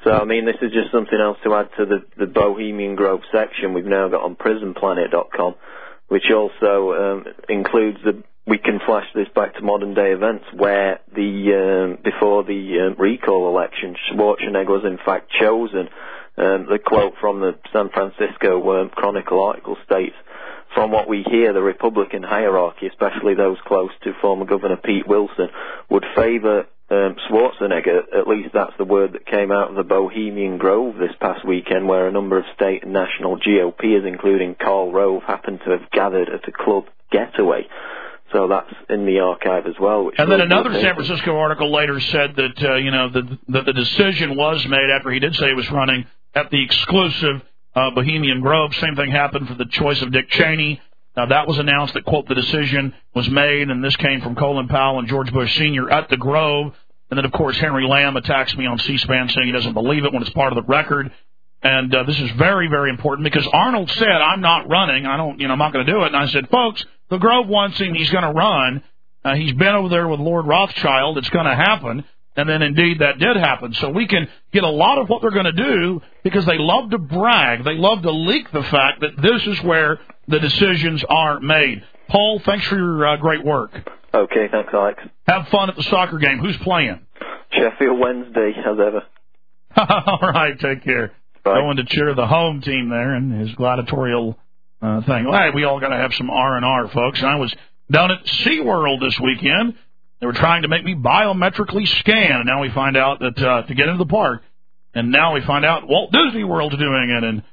So, I mean, this is just something else to add to the, the Bohemian Grove section we've now got on prison planet dot com, which also um, includes the, we can flash this back to modern day events where the, um, before the um, recall election, Schwarzenegger was in fact chosen. Um, the quote from the San Francisco um, Chronicle article states, "From what we hear, the Republican hierarchy, especially those close to former Governor Pete Wilson, would favor um, Schwarzenegger." At least that's the word that came out of the Bohemian Grove this past weekend, where a number of state and national G O Pers, including Karl Rove, happened to have gathered at a club getaway. So that's in the archive as well. Which and then another San Francisco article later said that, uh, you know, the, that the decision was made after he did say he was running at the exclusive uh, Bohemian Grove. Same thing happened for the choice of Dick Cheney. Now, that was announced that, quote, the decision was made, and this came from Colin Powell and George Bush Senior at the Grove. And then, of course, Henry Lamb attacks me on C-SPAN saying he doesn't believe it when it's part of the record. And uh, this is very, very important because Arnold said, I'm not running. I don't, you know, I'm not going to do it. And I said, folks, the Grove wants him. He's going to run. Uh, he's been over there with Lord Rothschild. It's going to happen. And then, indeed, that did happen. So we can get a lot of what they're going to do because they love to brag. They love to leak the fact that this is where the decisions are made. Paul, thanks for your uh, great work. Okay, thanks, Alex. Have fun at the soccer game. Who's playing? Sheffield Wednesday, as ever. All right, take care. Bye. Going to cheer the home team there and his gladiatorial uh, thing. Well, hey, we all got to have some R and R, folks. And I was down at SeaWorld this weekend. They were trying to make me biometrically scan, and now we find out that uh, to get into the park, and now we find out Walt Disney World's doing it, and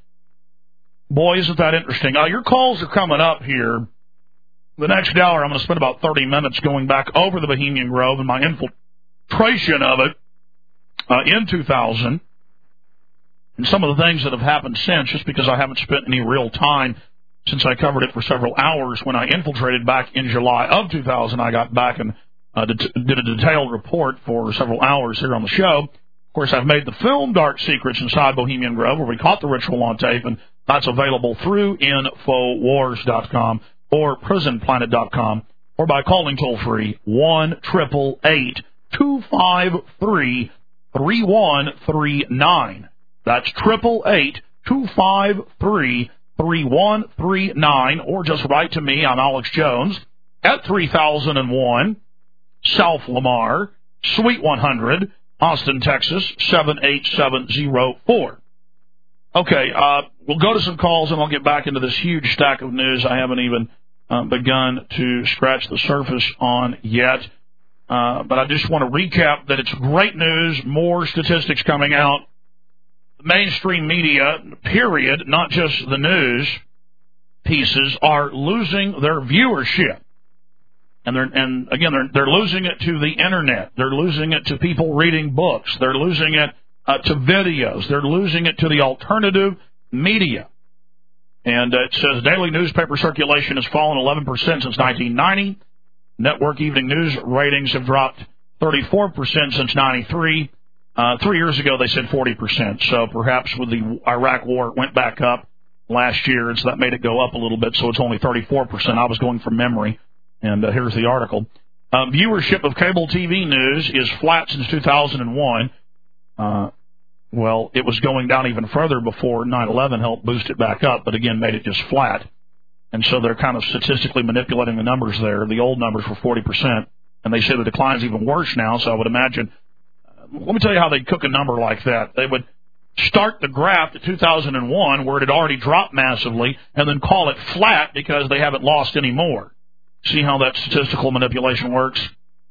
boy, isn't that interesting. Uh, your calls are coming up here. The next hour, I'm going to spend about thirty minutes going back over the Bohemian Grove and my infiltration of it uh, in two thousand, and some of the things that have happened since, just because I haven't spent any real time since I covered it for several hours. When I infiltrated back in July of two thousand, I got back and Uh, did a detailed report for several hours here on the show. Of course, I've made the film Dark Secrets Inside Bohemian Grove, where we caught the ritual on tape, and that's available through Infowars dot com or Prison Planet dot com, or by calling toll-free one eight eight eight, two five three, three one three nine. That's eight eight eight, two five three, three one three nine, or just write to me. I'm Alex Jones at three thousand one. South Lamar, Suite one hundred, Austin, Texas, seven eight seven zero four. Okay, uh, we'll go to some calls, and I'll get back into this huge stack of news I haven't even uh, begun to scratch the surface on yet. Uh, but I just want to recap that it's great news, more statistics coming out. The mainstream media, period, not just the news pieces, are losing their viewership. And, they're, and again, they're, they're losing it to the Internet. They're losing it to people reading books. They're losing it uh, to videos. They're losing it to the alternative media. And uh, it says daily newspaper circulation has fallen eleven percent since nineteen ninety. Network evening news ratings have dropped thirty-four percent since ninety-three. Uh, three years ago, they said forty percent. So perhaps with the Iraq war, it went back up last year, and so that made it go up a little bit. So it's only thirty-four percent. I was going from memory. And uh, here's the article. Uh, viewership of cable T V news is flat since two thousand one. Uh, well, it was going down even further before nine eleven helped boost it back up, but again made it just flat. And so they're kind of statistically manipulating the numbers there. The old numbers were forty percent, and they say the decline's even worse now, so I would imagine. Uh, let me tell you how they'd cook a number like that. They would start the graph at two thousand one, where it had already dropped massively, and then call it flat because they haven't lost any more. See how that statistical manipulation works?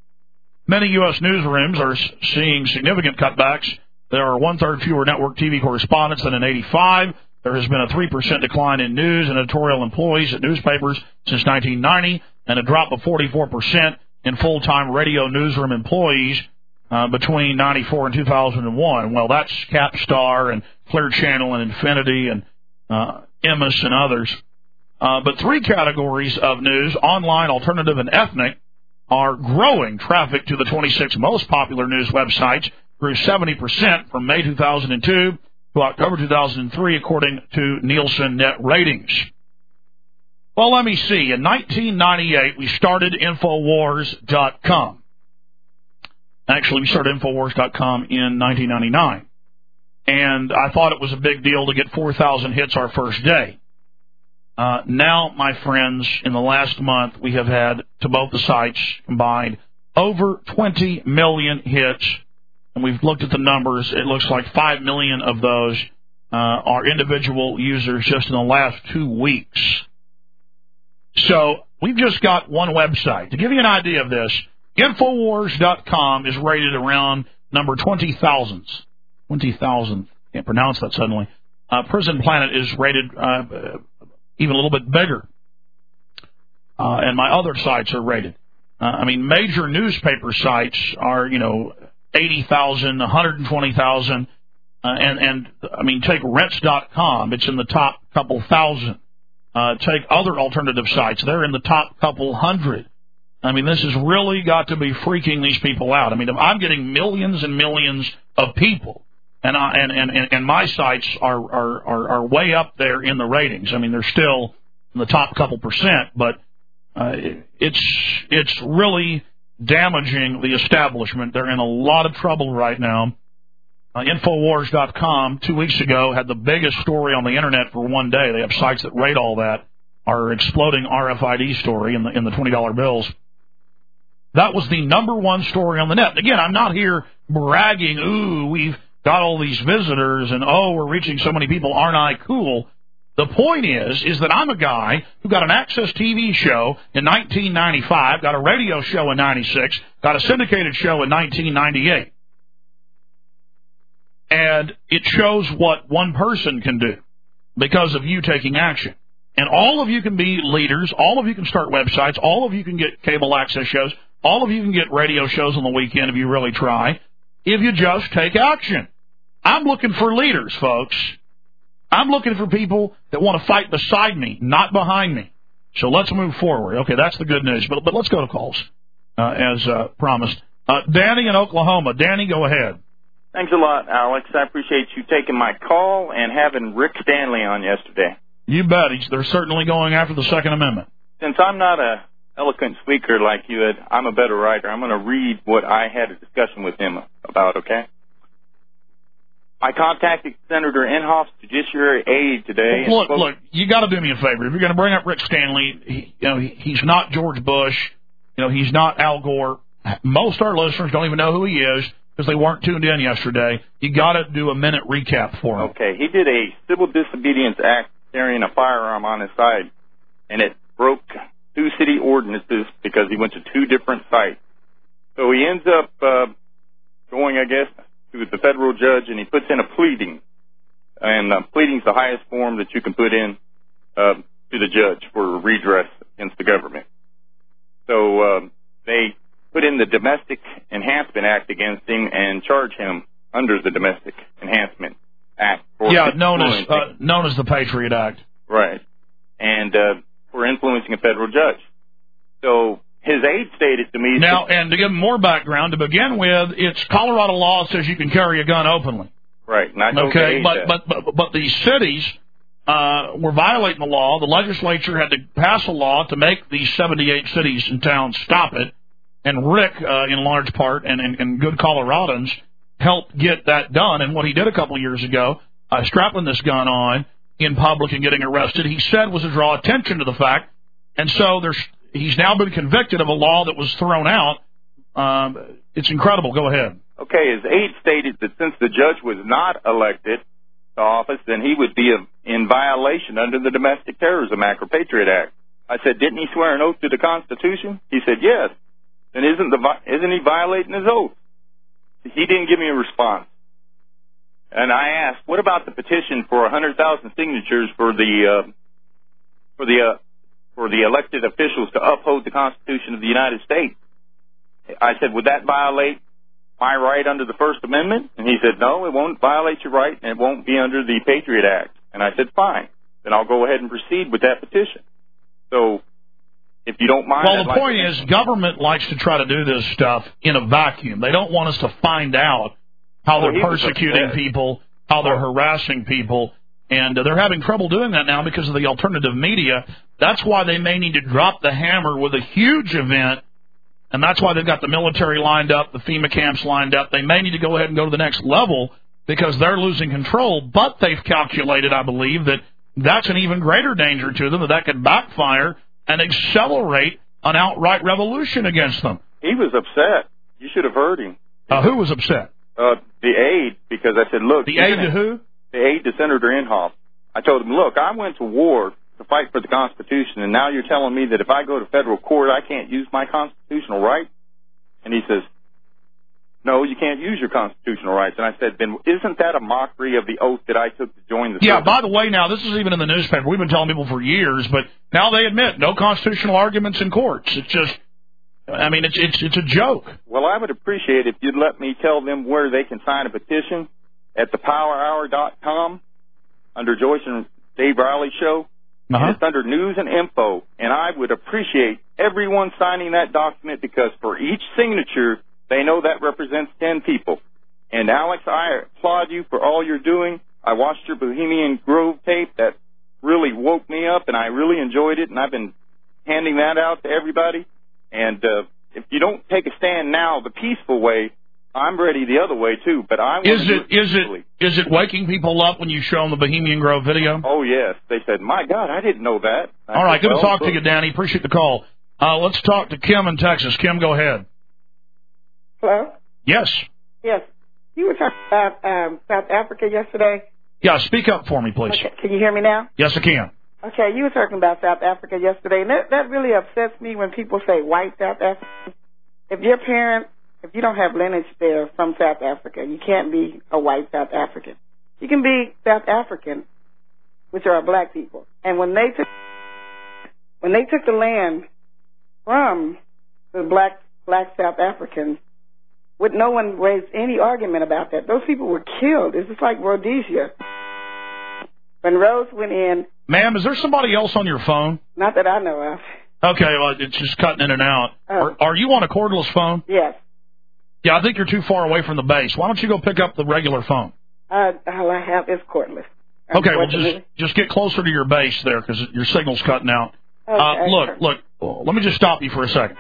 Many U S newsrooms are seeing significant cutbacks. There are one-third fewer network T V correspondents than in eighty-five. There has been a three percent decline in news and editorial employees at newspapers since nineteen ninety, and a drop of forty-four percent in full-time radio newsroom employees uh, between ninety-four and two thousand one. Well, that's Capstar and Clear Channel and Infinity and uh, Emmis and others. Uh, but three categories of news, online, alternative, and ethnic, are growing. Traffic to the twenty-six most popular news websites grew seventy percent from May two thousand two to October two thousand three, according to Nielsen Net Ratings. Well, let me see. In nineteen ninety-eight, we started Infowars dot com. Actually, we started Infowars dot com in nineteen ninety-nine. and I thought it was a big deal to get four thousand hits our first day. Uh, now, my friends, in the last month, we have had, to both the sites combined, over twenty million hits, and we've looked at the numbers. It looks like five million of those uh, are individual users just in the last two weeks. So we've just got one website. To give you an idea of this, Infowars dot com is rated around number twenty thousand. twenty thousand. Can't pronounce that suddenly. Uh, Prison Planet is rated uh, even a little bit bigger. Uh, and my other sites are rated. Uh, I mean, major newspaper sites are, you know, eighty thousand, one hundred twenty thousand. Uh, and, and, I mean, take Rents dot com. It's in the top couple thousand. Uh, take other alternative sites. They're in the top couple hundred. I mean, this has really got to be freaking these people out. I mean, I'm getting millions and millions of people, and I, and, and, and my sites are, are, are, are way up there in the ratings. I mean, they're still in the top couple percent, but uh, it's it's really damaging the establishment. They're in a lot of trouble right now. Uh, Infowars dot com two weeks ago had the biggest story on the internet for one day. They have sites that rate all that. Our exploding R F I D story in the in the twenty dollar bills. That was the number one story on the net. Again, I'm not here bragging, ooh, we've got all these visitors, and oh, we're reaching so many people, aren't I cool? The point is, is that I'm a guy who got an Access T V show in nineteen ninety-five, got a radio show in ninety-six, got a syndicated show in nineteen ninety-eight. And it shows what one person can do because of you taking action. And all of you can be leaders. All of you can start websites. All of you can get cable access shows. All of you can get radio shows on the weekend if you really try, if you just take action. I'm looking for leaders, folks. I'm looking for people that want to fight beside me, not behind me. So let's move forward. Okay, that's the good news. But, but let's go to calls, uh, as uh, promised. Uh, Danny in Oklahoma. Danny, go ahead. Thanks a lot, Alex. I appreciate you taking my call and having Rick Stanley on yesterday. You bet. He's, they're certainly going after the Second Amendment. Since I'm not a eloquent speaker like you had, I'm a better writer. I'm going to read what I had a discussion with him about, okay? I contacted Senator Inhofe's judiciary aide today. Look, spoke- look, you got to do me a favor. If you're going to bring up Rick Stanley, he, you know, he, he's not George Bush. You know, he's not Al Gore. Most of our listeners don't even know who he is because they weren't tuned in yesterday. You got to do a minute recap for him. Okay, he did a civil disobedience act carrying a firearm on his side, and it broke two city ordinances because he went to two different sites. So he ends up uh, going, I guess, to the federal judge, and he puts in a pleading. And uh, pleading is the highest form that you can put in uh, to the judge for redress against the government. So uh, they put in the Domestic Enhancement Act against him and charge him under the Domestic Enhancement Act. For yeah, known as uh, known as the Patriot Act. Right. And uh, for influencing a federal judge. So his aide stated to me... Now, and to give him more background, to begin with, it's Colorado law that says you can carry a gun openly. Right. And I told okay, but, but, but, but, but these cities uh, were violating the law. The legislature had to pass a law to make these seventy-eight cities and towns stop it. And Rick, uh, in large part, and, and, and good Coloradans, helped get that done. And what he did a couple of years ago, uh, strapping this gun on in public and getting arrested, he said was to draw attention to the fact. And so there's he's now been convicted of a law that was thrown out. Um, it's incredible. Go ahead. Okay, his aide stated that since the judge was not elected to office, then he would be in violation under the Domestic Terrorism Act or Patriot Act. I said, didn't he swear an oath to the Constitution? He said, yes. Then isn't the isn't he violating his oath? He didn't give me a response. And I asked, what about the petition for one hundred thousand signatures for the uh, for the uh, for the elected officials to uphold the Constitution of the United States? I said, would that violate my right under the First Amendment? And he said, no, it won't violate your right, and it won't be under the Patriot Act. And I said, fine. Then I'll go ahead and proceed with that petition. So, if you don't mind... Well, the like point is, government likes to try to do this stuff in a vacuum. They don't want us to find out how they're well, persecuting people, how they're harassing people, and uh, they're having trouble doing that now because of the alternative media. That's why they may need to drop the hammer with a huge event, and that's why they've got the military lined up, the FEMA camps lined up. They may need to go ahead and go to the next level because they're losing control. But they've calculated, I believe, that that's an even greater danger to them, that that could backfire and accelerate an outright revolution against them. He was upset. You should have heard him. Uh, who was upset? Uh, the aide, because I said, look. The aide to who? The aide to Senator Inhofe. I told him, look, I went to war to fight for the Constitution, and now you're telling me that if I go to federal court, I can't use my constitutional right? And he says, no, you can't use your constitutional rights. And I said, then isn't that a mockery of the oath that I took to join the Yeah, service? by the way, now, this is even in the newspaper. We've been telling people for years, but now they admit no constitutional arguments in courts. It's just, I mean, it's it's it's a joke. Well, I would appreciate if you'd let me tell them where they can sign a petition at the power hour dot com under Joyce and Dave Riley Show. Uh-huh. And it's under news and info. And I would appreciate everyone signing that document because for each signature, they know that represents ten people. And, Alex, I applaud you for all you're doing. I watched your Bohemian Grove tape. That really woke me up, and I really enjoyed it, and I've been handing that out to everybody. And uh, if you don't take a stand now the peaceful way, I'm ready the other way, too. But I want is to do it, it is it is it waking people up when you show them the Bohemian Grove video? Oh, yes. They said, my God, I didn't know that. I All right, said, good well, to talk look. to you, Danny. Appreciate the call. Uh, let's talk to Kim in Texas. Kim, go ahead. Hello? Yes. Yes. You were talking about um, South Africa yesterday. Yeah, speak up for me, please. Okay. Can you hear me now? Yes, I can. Okay, you were talking about South Africa yesterday, and that, that really upsets me when people say white South African. If your parents, if you don't have lineage there from South Africa, you can't be a white South African. You can be South African, which are black people. And when they took when they took the land from the black black South Africans, with no one raised any argument about that. Those people were killed. It's just like Rhodesia. When Rose went in... Ma'am, is there somebody else on your phone? Not that I know of. Okay, well, it's just cutting in and out. Oh. Are, are you on a cordless phone? Yes. Yeah, I think you're too far away from the base. Why don't you go pick up the regular phone? Uh, all I have is cordless. Okay, well, just just get closer to your base there because your signal's cutting out. Okay. Uh, look, look, let me just stop you for a second.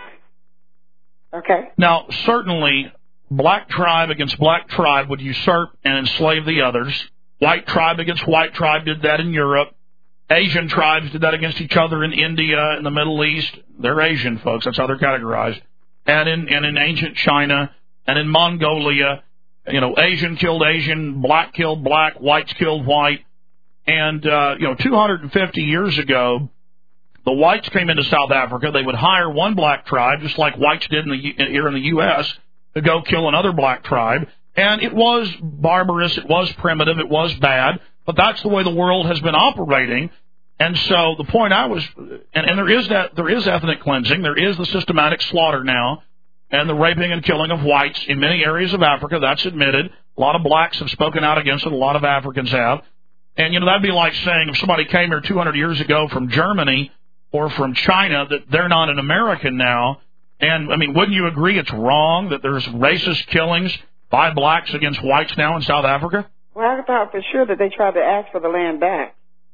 Okay. Now, certainly, black tribe against black tribe would usurp and enslave the others. White tribe against white tribe did that in Europe. Asian tribes did that against each other in India, in the Middle East. They're Asian, folks. That's how they're categorized. And in, and in ancient China and in Mongolia, you know, Asian killed Asian, black killed black, whites killed white. And, uh, you know, two hundred fifty years ago, the whites came into South Africa. They would hire one black tribe, just like whites did in the, here in the U S, to go kill another black tribe. And it was barbarous, it was primitive, it was bad, but that's the way the world has been operating. And so the point I was, and, and there is that, there is ethnic cleansing, there is the systematic slaughter now, and the raping and killing of whites in many areas of Africa, that's admitted. A lot of blacks have spoken out against it, a lot of Africans have. And, you know, that'd be like saying if somebody came here two hundred years ago from Germany or from China that they're not an American now. And, I mean, wouldn't you agree it's wrong that there's racist killings by blacks against whites now in South Africa? Well, I thought for sure that they tried to ask for the land back.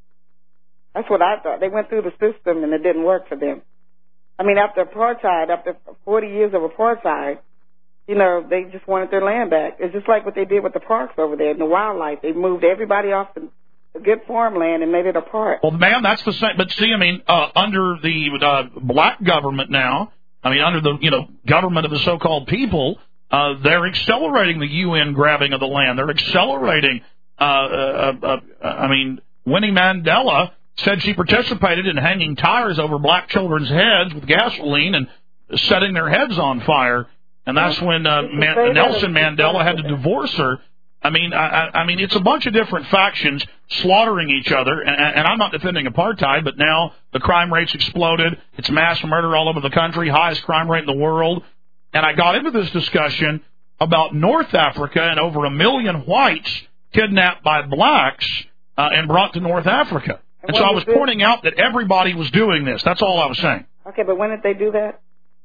That's what I thought. They went through the system and it didn't work for them. I mean, after apartheid, after forty years of apartheid, you know, they just wanted their land back. It's just like what they did with the parks over there and the wildlife. They moved everybody off the, the good farmland and made it a park. Well, ma'am, that's the same. But see, I mean, uh, under the uh, black government now, I mean, under the, you know, government of the so-called people, uh, they're accelerating the U N grabbing of the land. They're accelerating, uh, uh, uh, uh, I mean, Winnie Mandela said she participated in hanging tires over black children's heads with gasoline and setting their heads on fire. And that's when uh, Man- Nelson Mandela had to divorce her. I mean, I, I mean, it's a bunch of different factions slaughtering each other. And, and I'm not defending apartheid, but now the crime rate's exploded. It's mass murder all over the country, highest crime rate in the world. And I got into this discussion about North Africa and over a million whites kidnapped by blacks uh, and brought to North Africa. And, and so I was pointing out that everybody was doing this. That's all I was saying. Okay, but when did they do that?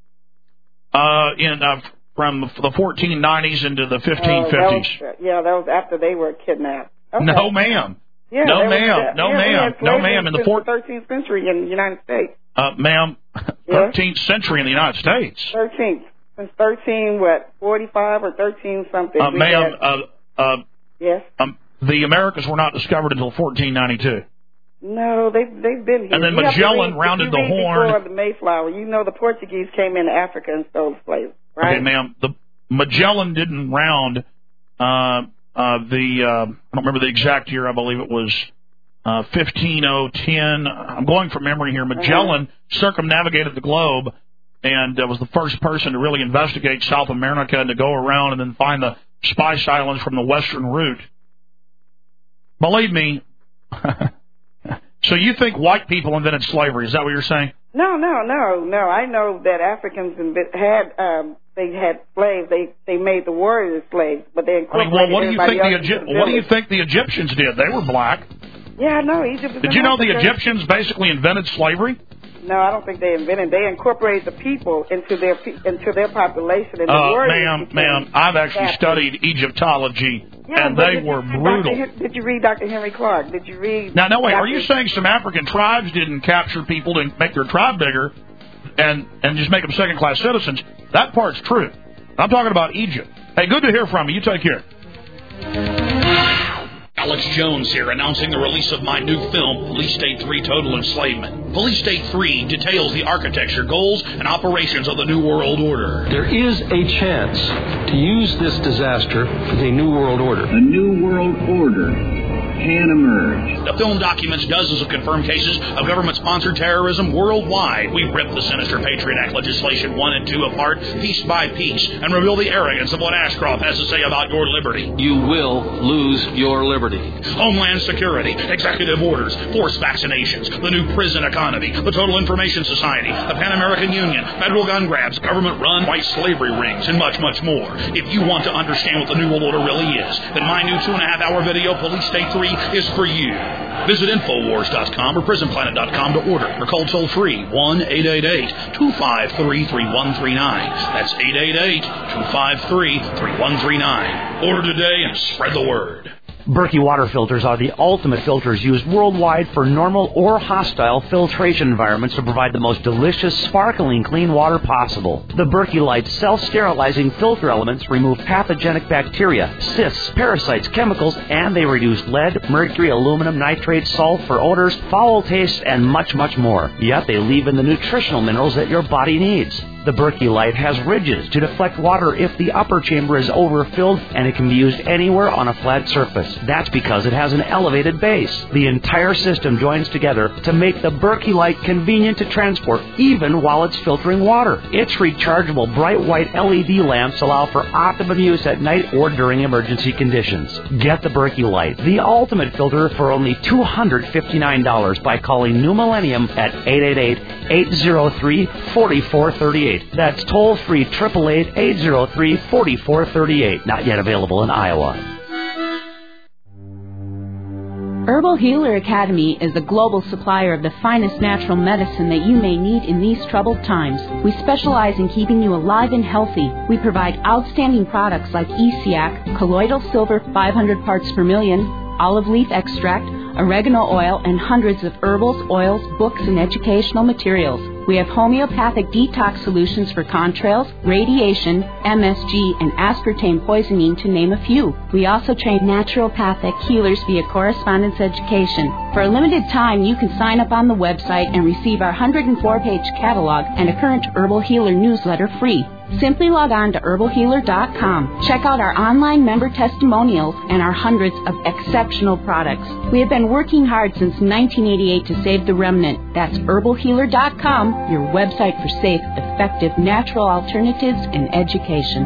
Uh, in uh, from the fourteen nineties into the fifteen fifties. Oh, that was, yeah, that was after they were kidnapped. Okay. No, ma'am. Yeah, no, was, ma'am. uh, no, yeah, ma'am. No, ma'am. In the four- thirteenth century in the United States. Uh, ma'am, thirteenth century in the United States. thirteenth. Since thirteen, what, forty-five or thirteen something? Uh, ma'am, uh, uh, Yes. Um, the Americas were not discovered until fourteen ninety-two. No, they've they've been here. And then You have to Magellan read- rounded you the read horn. Before the Mayflower, you know the Portuguese came into Africa and stole slaves, right? Okay, ma'am. The Magellan didn't round uh, uh, the. Uh, I don't remember the exact year. I believe it was uh, fifteen oh ten. I'm going from memory here. Magellan uh-huh. circumnavigated the globe and uh, was the first person to really investigate South America and to go around and then find the Spice Islands from the western route. Believe me. So you think white people invented slavery? Is that what you're saying? No, no, no, no. I know that Africans inv- had um, they had slaves. They they made the warriors slaves, but they I mean, well, incorporated what do you think everybody the else Egypt- into the What do you village. think the Egyptians did? They were black. Yeah, no, Egypt is Did in you know the Africa. Egyptians basically invented slavery? No, I don't think they invented. They incorporated the people into their pe- into their population. And the Uh, warriors ma'am, became ma'am, I've actually captives. studied Egyptology, Yeah, and but they did you were read brutal. Doctor Hen- Did you read Doctor Henry Clark? Did you read? Now, no, wait, are Doctor you saying some African tribes didn't capture people to make their tribe bigger and, and just make them second-class citizens? That part's true. I'm talking about Egypt. Hey, good to hear from you. You take care. Alex Jones here, announcing the release of my new film, Police State three Total Enslavement. Police State three details the architecture, goals, and operations of the New World Order. There is a chance to use this disaster for the New World Order. A New World Order can emerge. The film documents dozens of confirmed cases of government-sponsored terrorism worldwide. We rip the sinister Patriot Act legislation one and two apart, piece by piece, and reveal the arrogance of what Ashcroft has to say about your liberty. You will lose your liberty. Homeland Security, executive orders, forced vaccinations, the new prison economy, the Total Information Society, the Pan American Union, federal gun grabs, government-run white slavery rings, and much, much more. If you want to understand what the New World Order really is, then my new two-and-a-half-hour video, Police State three, is for you. Visit Infowars dot com or Prison Planet dot com to order or call toll-free one eight eight eight, two five three, three one three nine. That's eight eight eight, two five three, three one three nine. Order today and spread the word. Berkey water filters are the ultimate filters used worldwide for normal or hostile filtration environments to provide the most delicious, sparkling, clean water possible. The Berkey Light self-sterilizing filter elements remove pathogenic bacteria, cysts, parasites, chemicals, and they reduce lead, mercury, aluminum, nitrates, sulfur, odors, foul taste, and much, much more. Yet they leave in the nutritional minerals that your body needs. The Berkey Light has ridges to deflect water if the upper chamber is overfilled, and it can be used anywhere on a flat surface. That's because it has an elevated base. The entire system joins together to make the Berkey Light convenient to transport, even while it's filtering water. Its rechargeable bright white L E D lamps allow for optimum use at night or during emergency conditions. Get the Berkey Light, the ultimate filter, for only two hundred fifty-nine dollars by calling New Millennium at eight eight eight, eight zero three, four four three eight. That's toll-free, eight eight eight, eight zero three, four four three eight. Not yet available in Iowa. Herbal Healer Academy is a global supplier of the finest natural medicine that you may need in these troubled times. We specialize in keeping you alive and healthy. We provide outstanding products like E C A C, colloidal silver five hundred parts per million, olive leaf extract, oregano oil, and hundreds of herbals, oils, books, and educational materials. We have homeopathic detox solutions for contrails, radiation, M S G, and aspartame poisoning, to name a few. We also train naturopathic healers via correspondence education. For a limited time, you can sign up on the website and receive our one hundred four page catalog and a current Herbal Healer newsletter free. Simply log on to herbal healer dot com. Check out our online member testimonials and our hundreds of exceptional products. We have been working hard since nineteen eighty-eight to save the remnant. That's herbal healer dot com, your website for safe, effective, natural alternatives and education.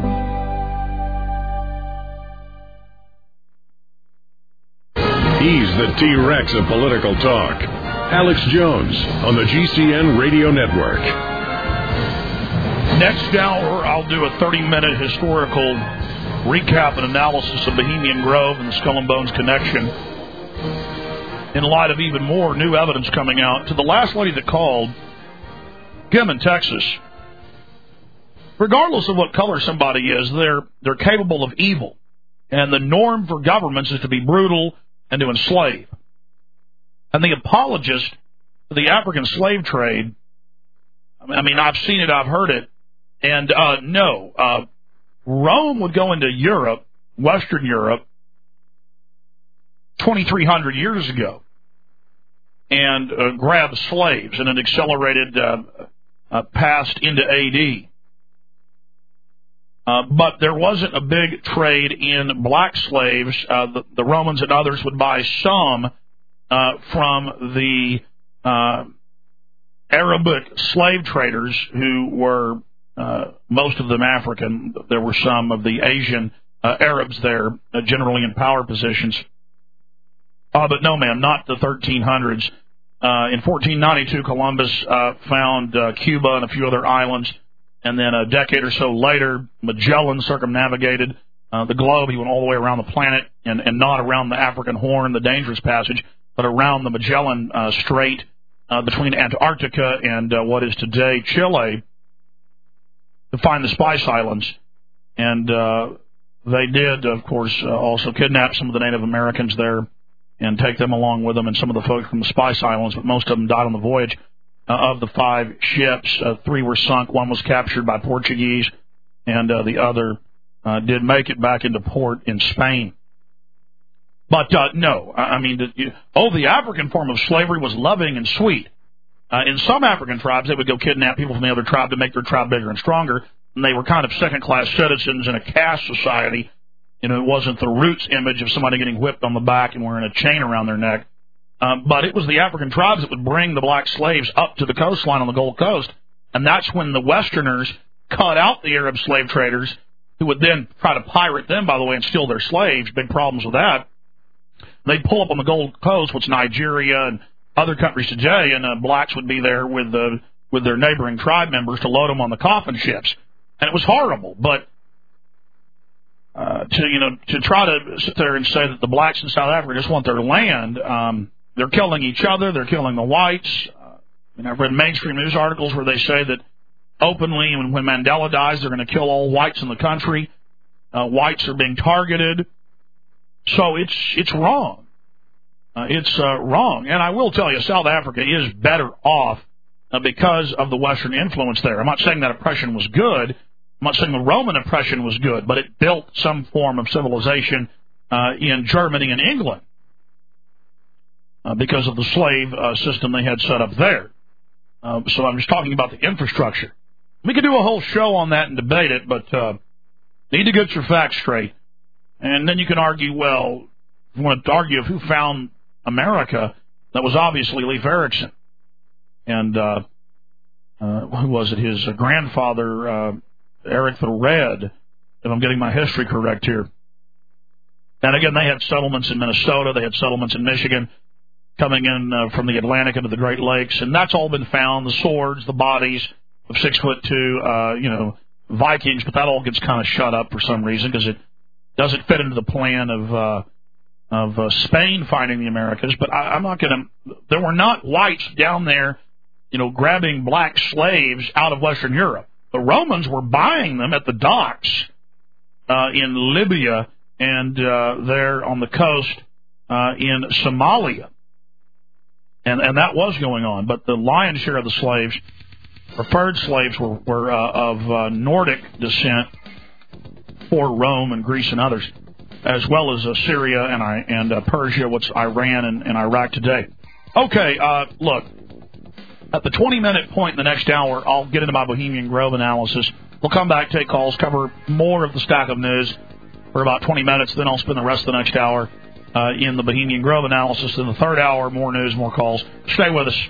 He's the T-Rex of political talk. Alex Jones on the G C N Radio Network. Next hour, I'll do a thirty-minute historical recap and analysis of Bohemian Grove and the Skull and Bones connection in light of even more new evidence coming out. To the last lady that called, Kim in Texas, regardless of what color somebody is, they're they're capable of evil. And the norm for governments is to be brutal and to enslave. And the apologist for the African slave trade, I mean, I've seen it, I've heard it, and uh, no, uh, Rome would go into Europe, Western Europe, twenty-three hundred years ago and uh, grabbed slaves, and it accelerated uh, uh, past into A D. Uh, but there wasn't a big trade in black slaves. Uh, the, the Romans and others would buy some uh, from the uh, Arabic slave traders who were, uh, most of them African. There were some of the Asian uh, Arabs there, uh, generally in power positions. Uh, but no, ma'am, not the thirteen hundreds. Uh, in fourteen ninety-two, Columbus uh, found uh, Cuba and a few other islands. And then a decade or so later, Magellan circumnavigated uh, the globe. He went all the way around the planet, and, and not around the African Horn, the dangerous passage, but around the Magellan uh, Strait uh, between Antarctica and uh, what is today Chile to find the Spice Islands. And uh, they did, of course, uh, also kidnap some of the Native Americans there and take them along with them, and some of the folks from the Spice Islands, but most of them died on the voyage. Uh, of the five ships, uh, three were sunk, one was captured by Portuguese, and uh, the other uh, did make it back into port in Spain. But uh, no, I mean, the, oh, the African form of slavery was loving and sweet. Uh, in some African tribes, they would go kidnap people from the other tribe to make their tribe bigger and stronger, and they were kind of second-class citizens in a caste society. You know, it wasn't the Roots image of somebody getting whipped on the back and wearing a chain around their neck. Um, but it was the African tribes that would bring the black slaves up to the coastline on the Gold Coast, and that's when the Westerners cut out the Arab slave traders, who would then try to pirate them, by the way, and steal their slaves. Big problems with that. They'd pull up on the Gold Coast, which is Nigeria and other countries today, and uh, blacks would be there with the with their neighboring tribe members to load them on the coffin ships, and it was horrible. But uh, to you know to try to sit there and say that the blacks in South Africa just want their land. Um, They're killing each other. They're killing the whites. Uh, and I've read mainstream news articles where they say that openly, when, when Mandela dies, they're going to kill all whites in the country. Uh, whites are being targeted. So it's it's wrong. Uh, it's uh, wrong. And I will tell you, South Africa is better off uh, because of the Western influence there. I'm not saying that oppression was good. I'm not saying the Roman oppression was good, but it built some form of civilization uh, in Germany and England. Uh, because of the slave uh, system they had set up there. Uh, so I'm just talking about the infrastructure. We could do a whole show on that and debate it, but uh, need to get your facts straight. And then you can argue, well, if you want to argue of who found America, that was obviously Leif Erikson. And uh, uh, who was it? His uh, grandfather, uh, Eric the Red, if I'm getting my history correct here. And again, they had settlements in Minnesota. They had settlements in Michigan, coming in uh, from the Atlantic into the Great Lakes, and that's all been found, the swords, the bodies of six foot two, uh, you know, Vikings, but that all gets kind of shut up for some reason because it doesn't fit into the plan of uh, of uh, Spain finding the Americas. But I, I'm not going to, there were not whites down there, you know, grabbing black slaves out of Western Europe. The Romans were buying them at the docks uh, in Libya and uh, there on the coast uh, in Somalia. And and that was going on, but the lion's share of the slaves, preferred slaves, were, were uh, of uh, Nordic descent for Rome and Greece and others, as well as uh, Syria and I, and uh, Persia, what's Iran and, and Iraq today. Okay, uh, look, at the twenty-minute point in the next hour, I'll get into my Bohemian Grove analysis. We'll come back, take calls, cover more of the stack of news for about twenty minutes, then I'll spend the rest of the next hour Uh, in the Bohemian Grove analysis. In the third hour, more news, more calls. Stay with us.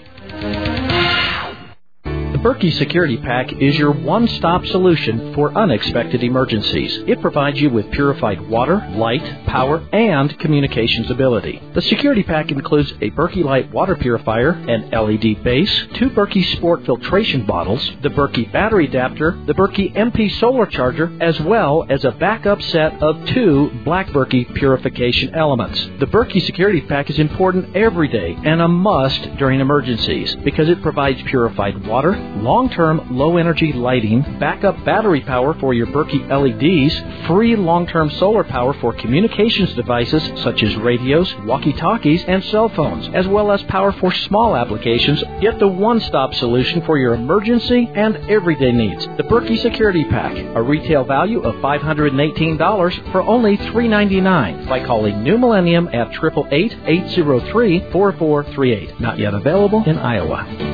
The Berkey Security Pack is your one-stop solution for unexpected emergencies. It provides you with purified water, light, power, and communications ability. The Security Pack includes a Berkey Light water purifier, an L E D base, two Berkey Sport filtration bottles, the Berkey battery adapter, the Berkey M P solar charger, as well as a backup set of two Black Berkey purification elements. The Berkey Security Pack is important every day and a must during emergencies because it provides purified water, long-term low-energy lighting, backup battery power for your Berkey L E Ds, free long-term solar power for communications devices such as radios, walkie-talkies, and cell phones, as well as power for small applications. Get the one-stop solution for your emergency and everyday needs. The Berkey Security Pack, a retail value of five hundred eighteen dollars for only three hundred ninety-nine dollars by calling New Millennium at eight eight eight, eight zero three, four four three eight. Not yet available in Iowa.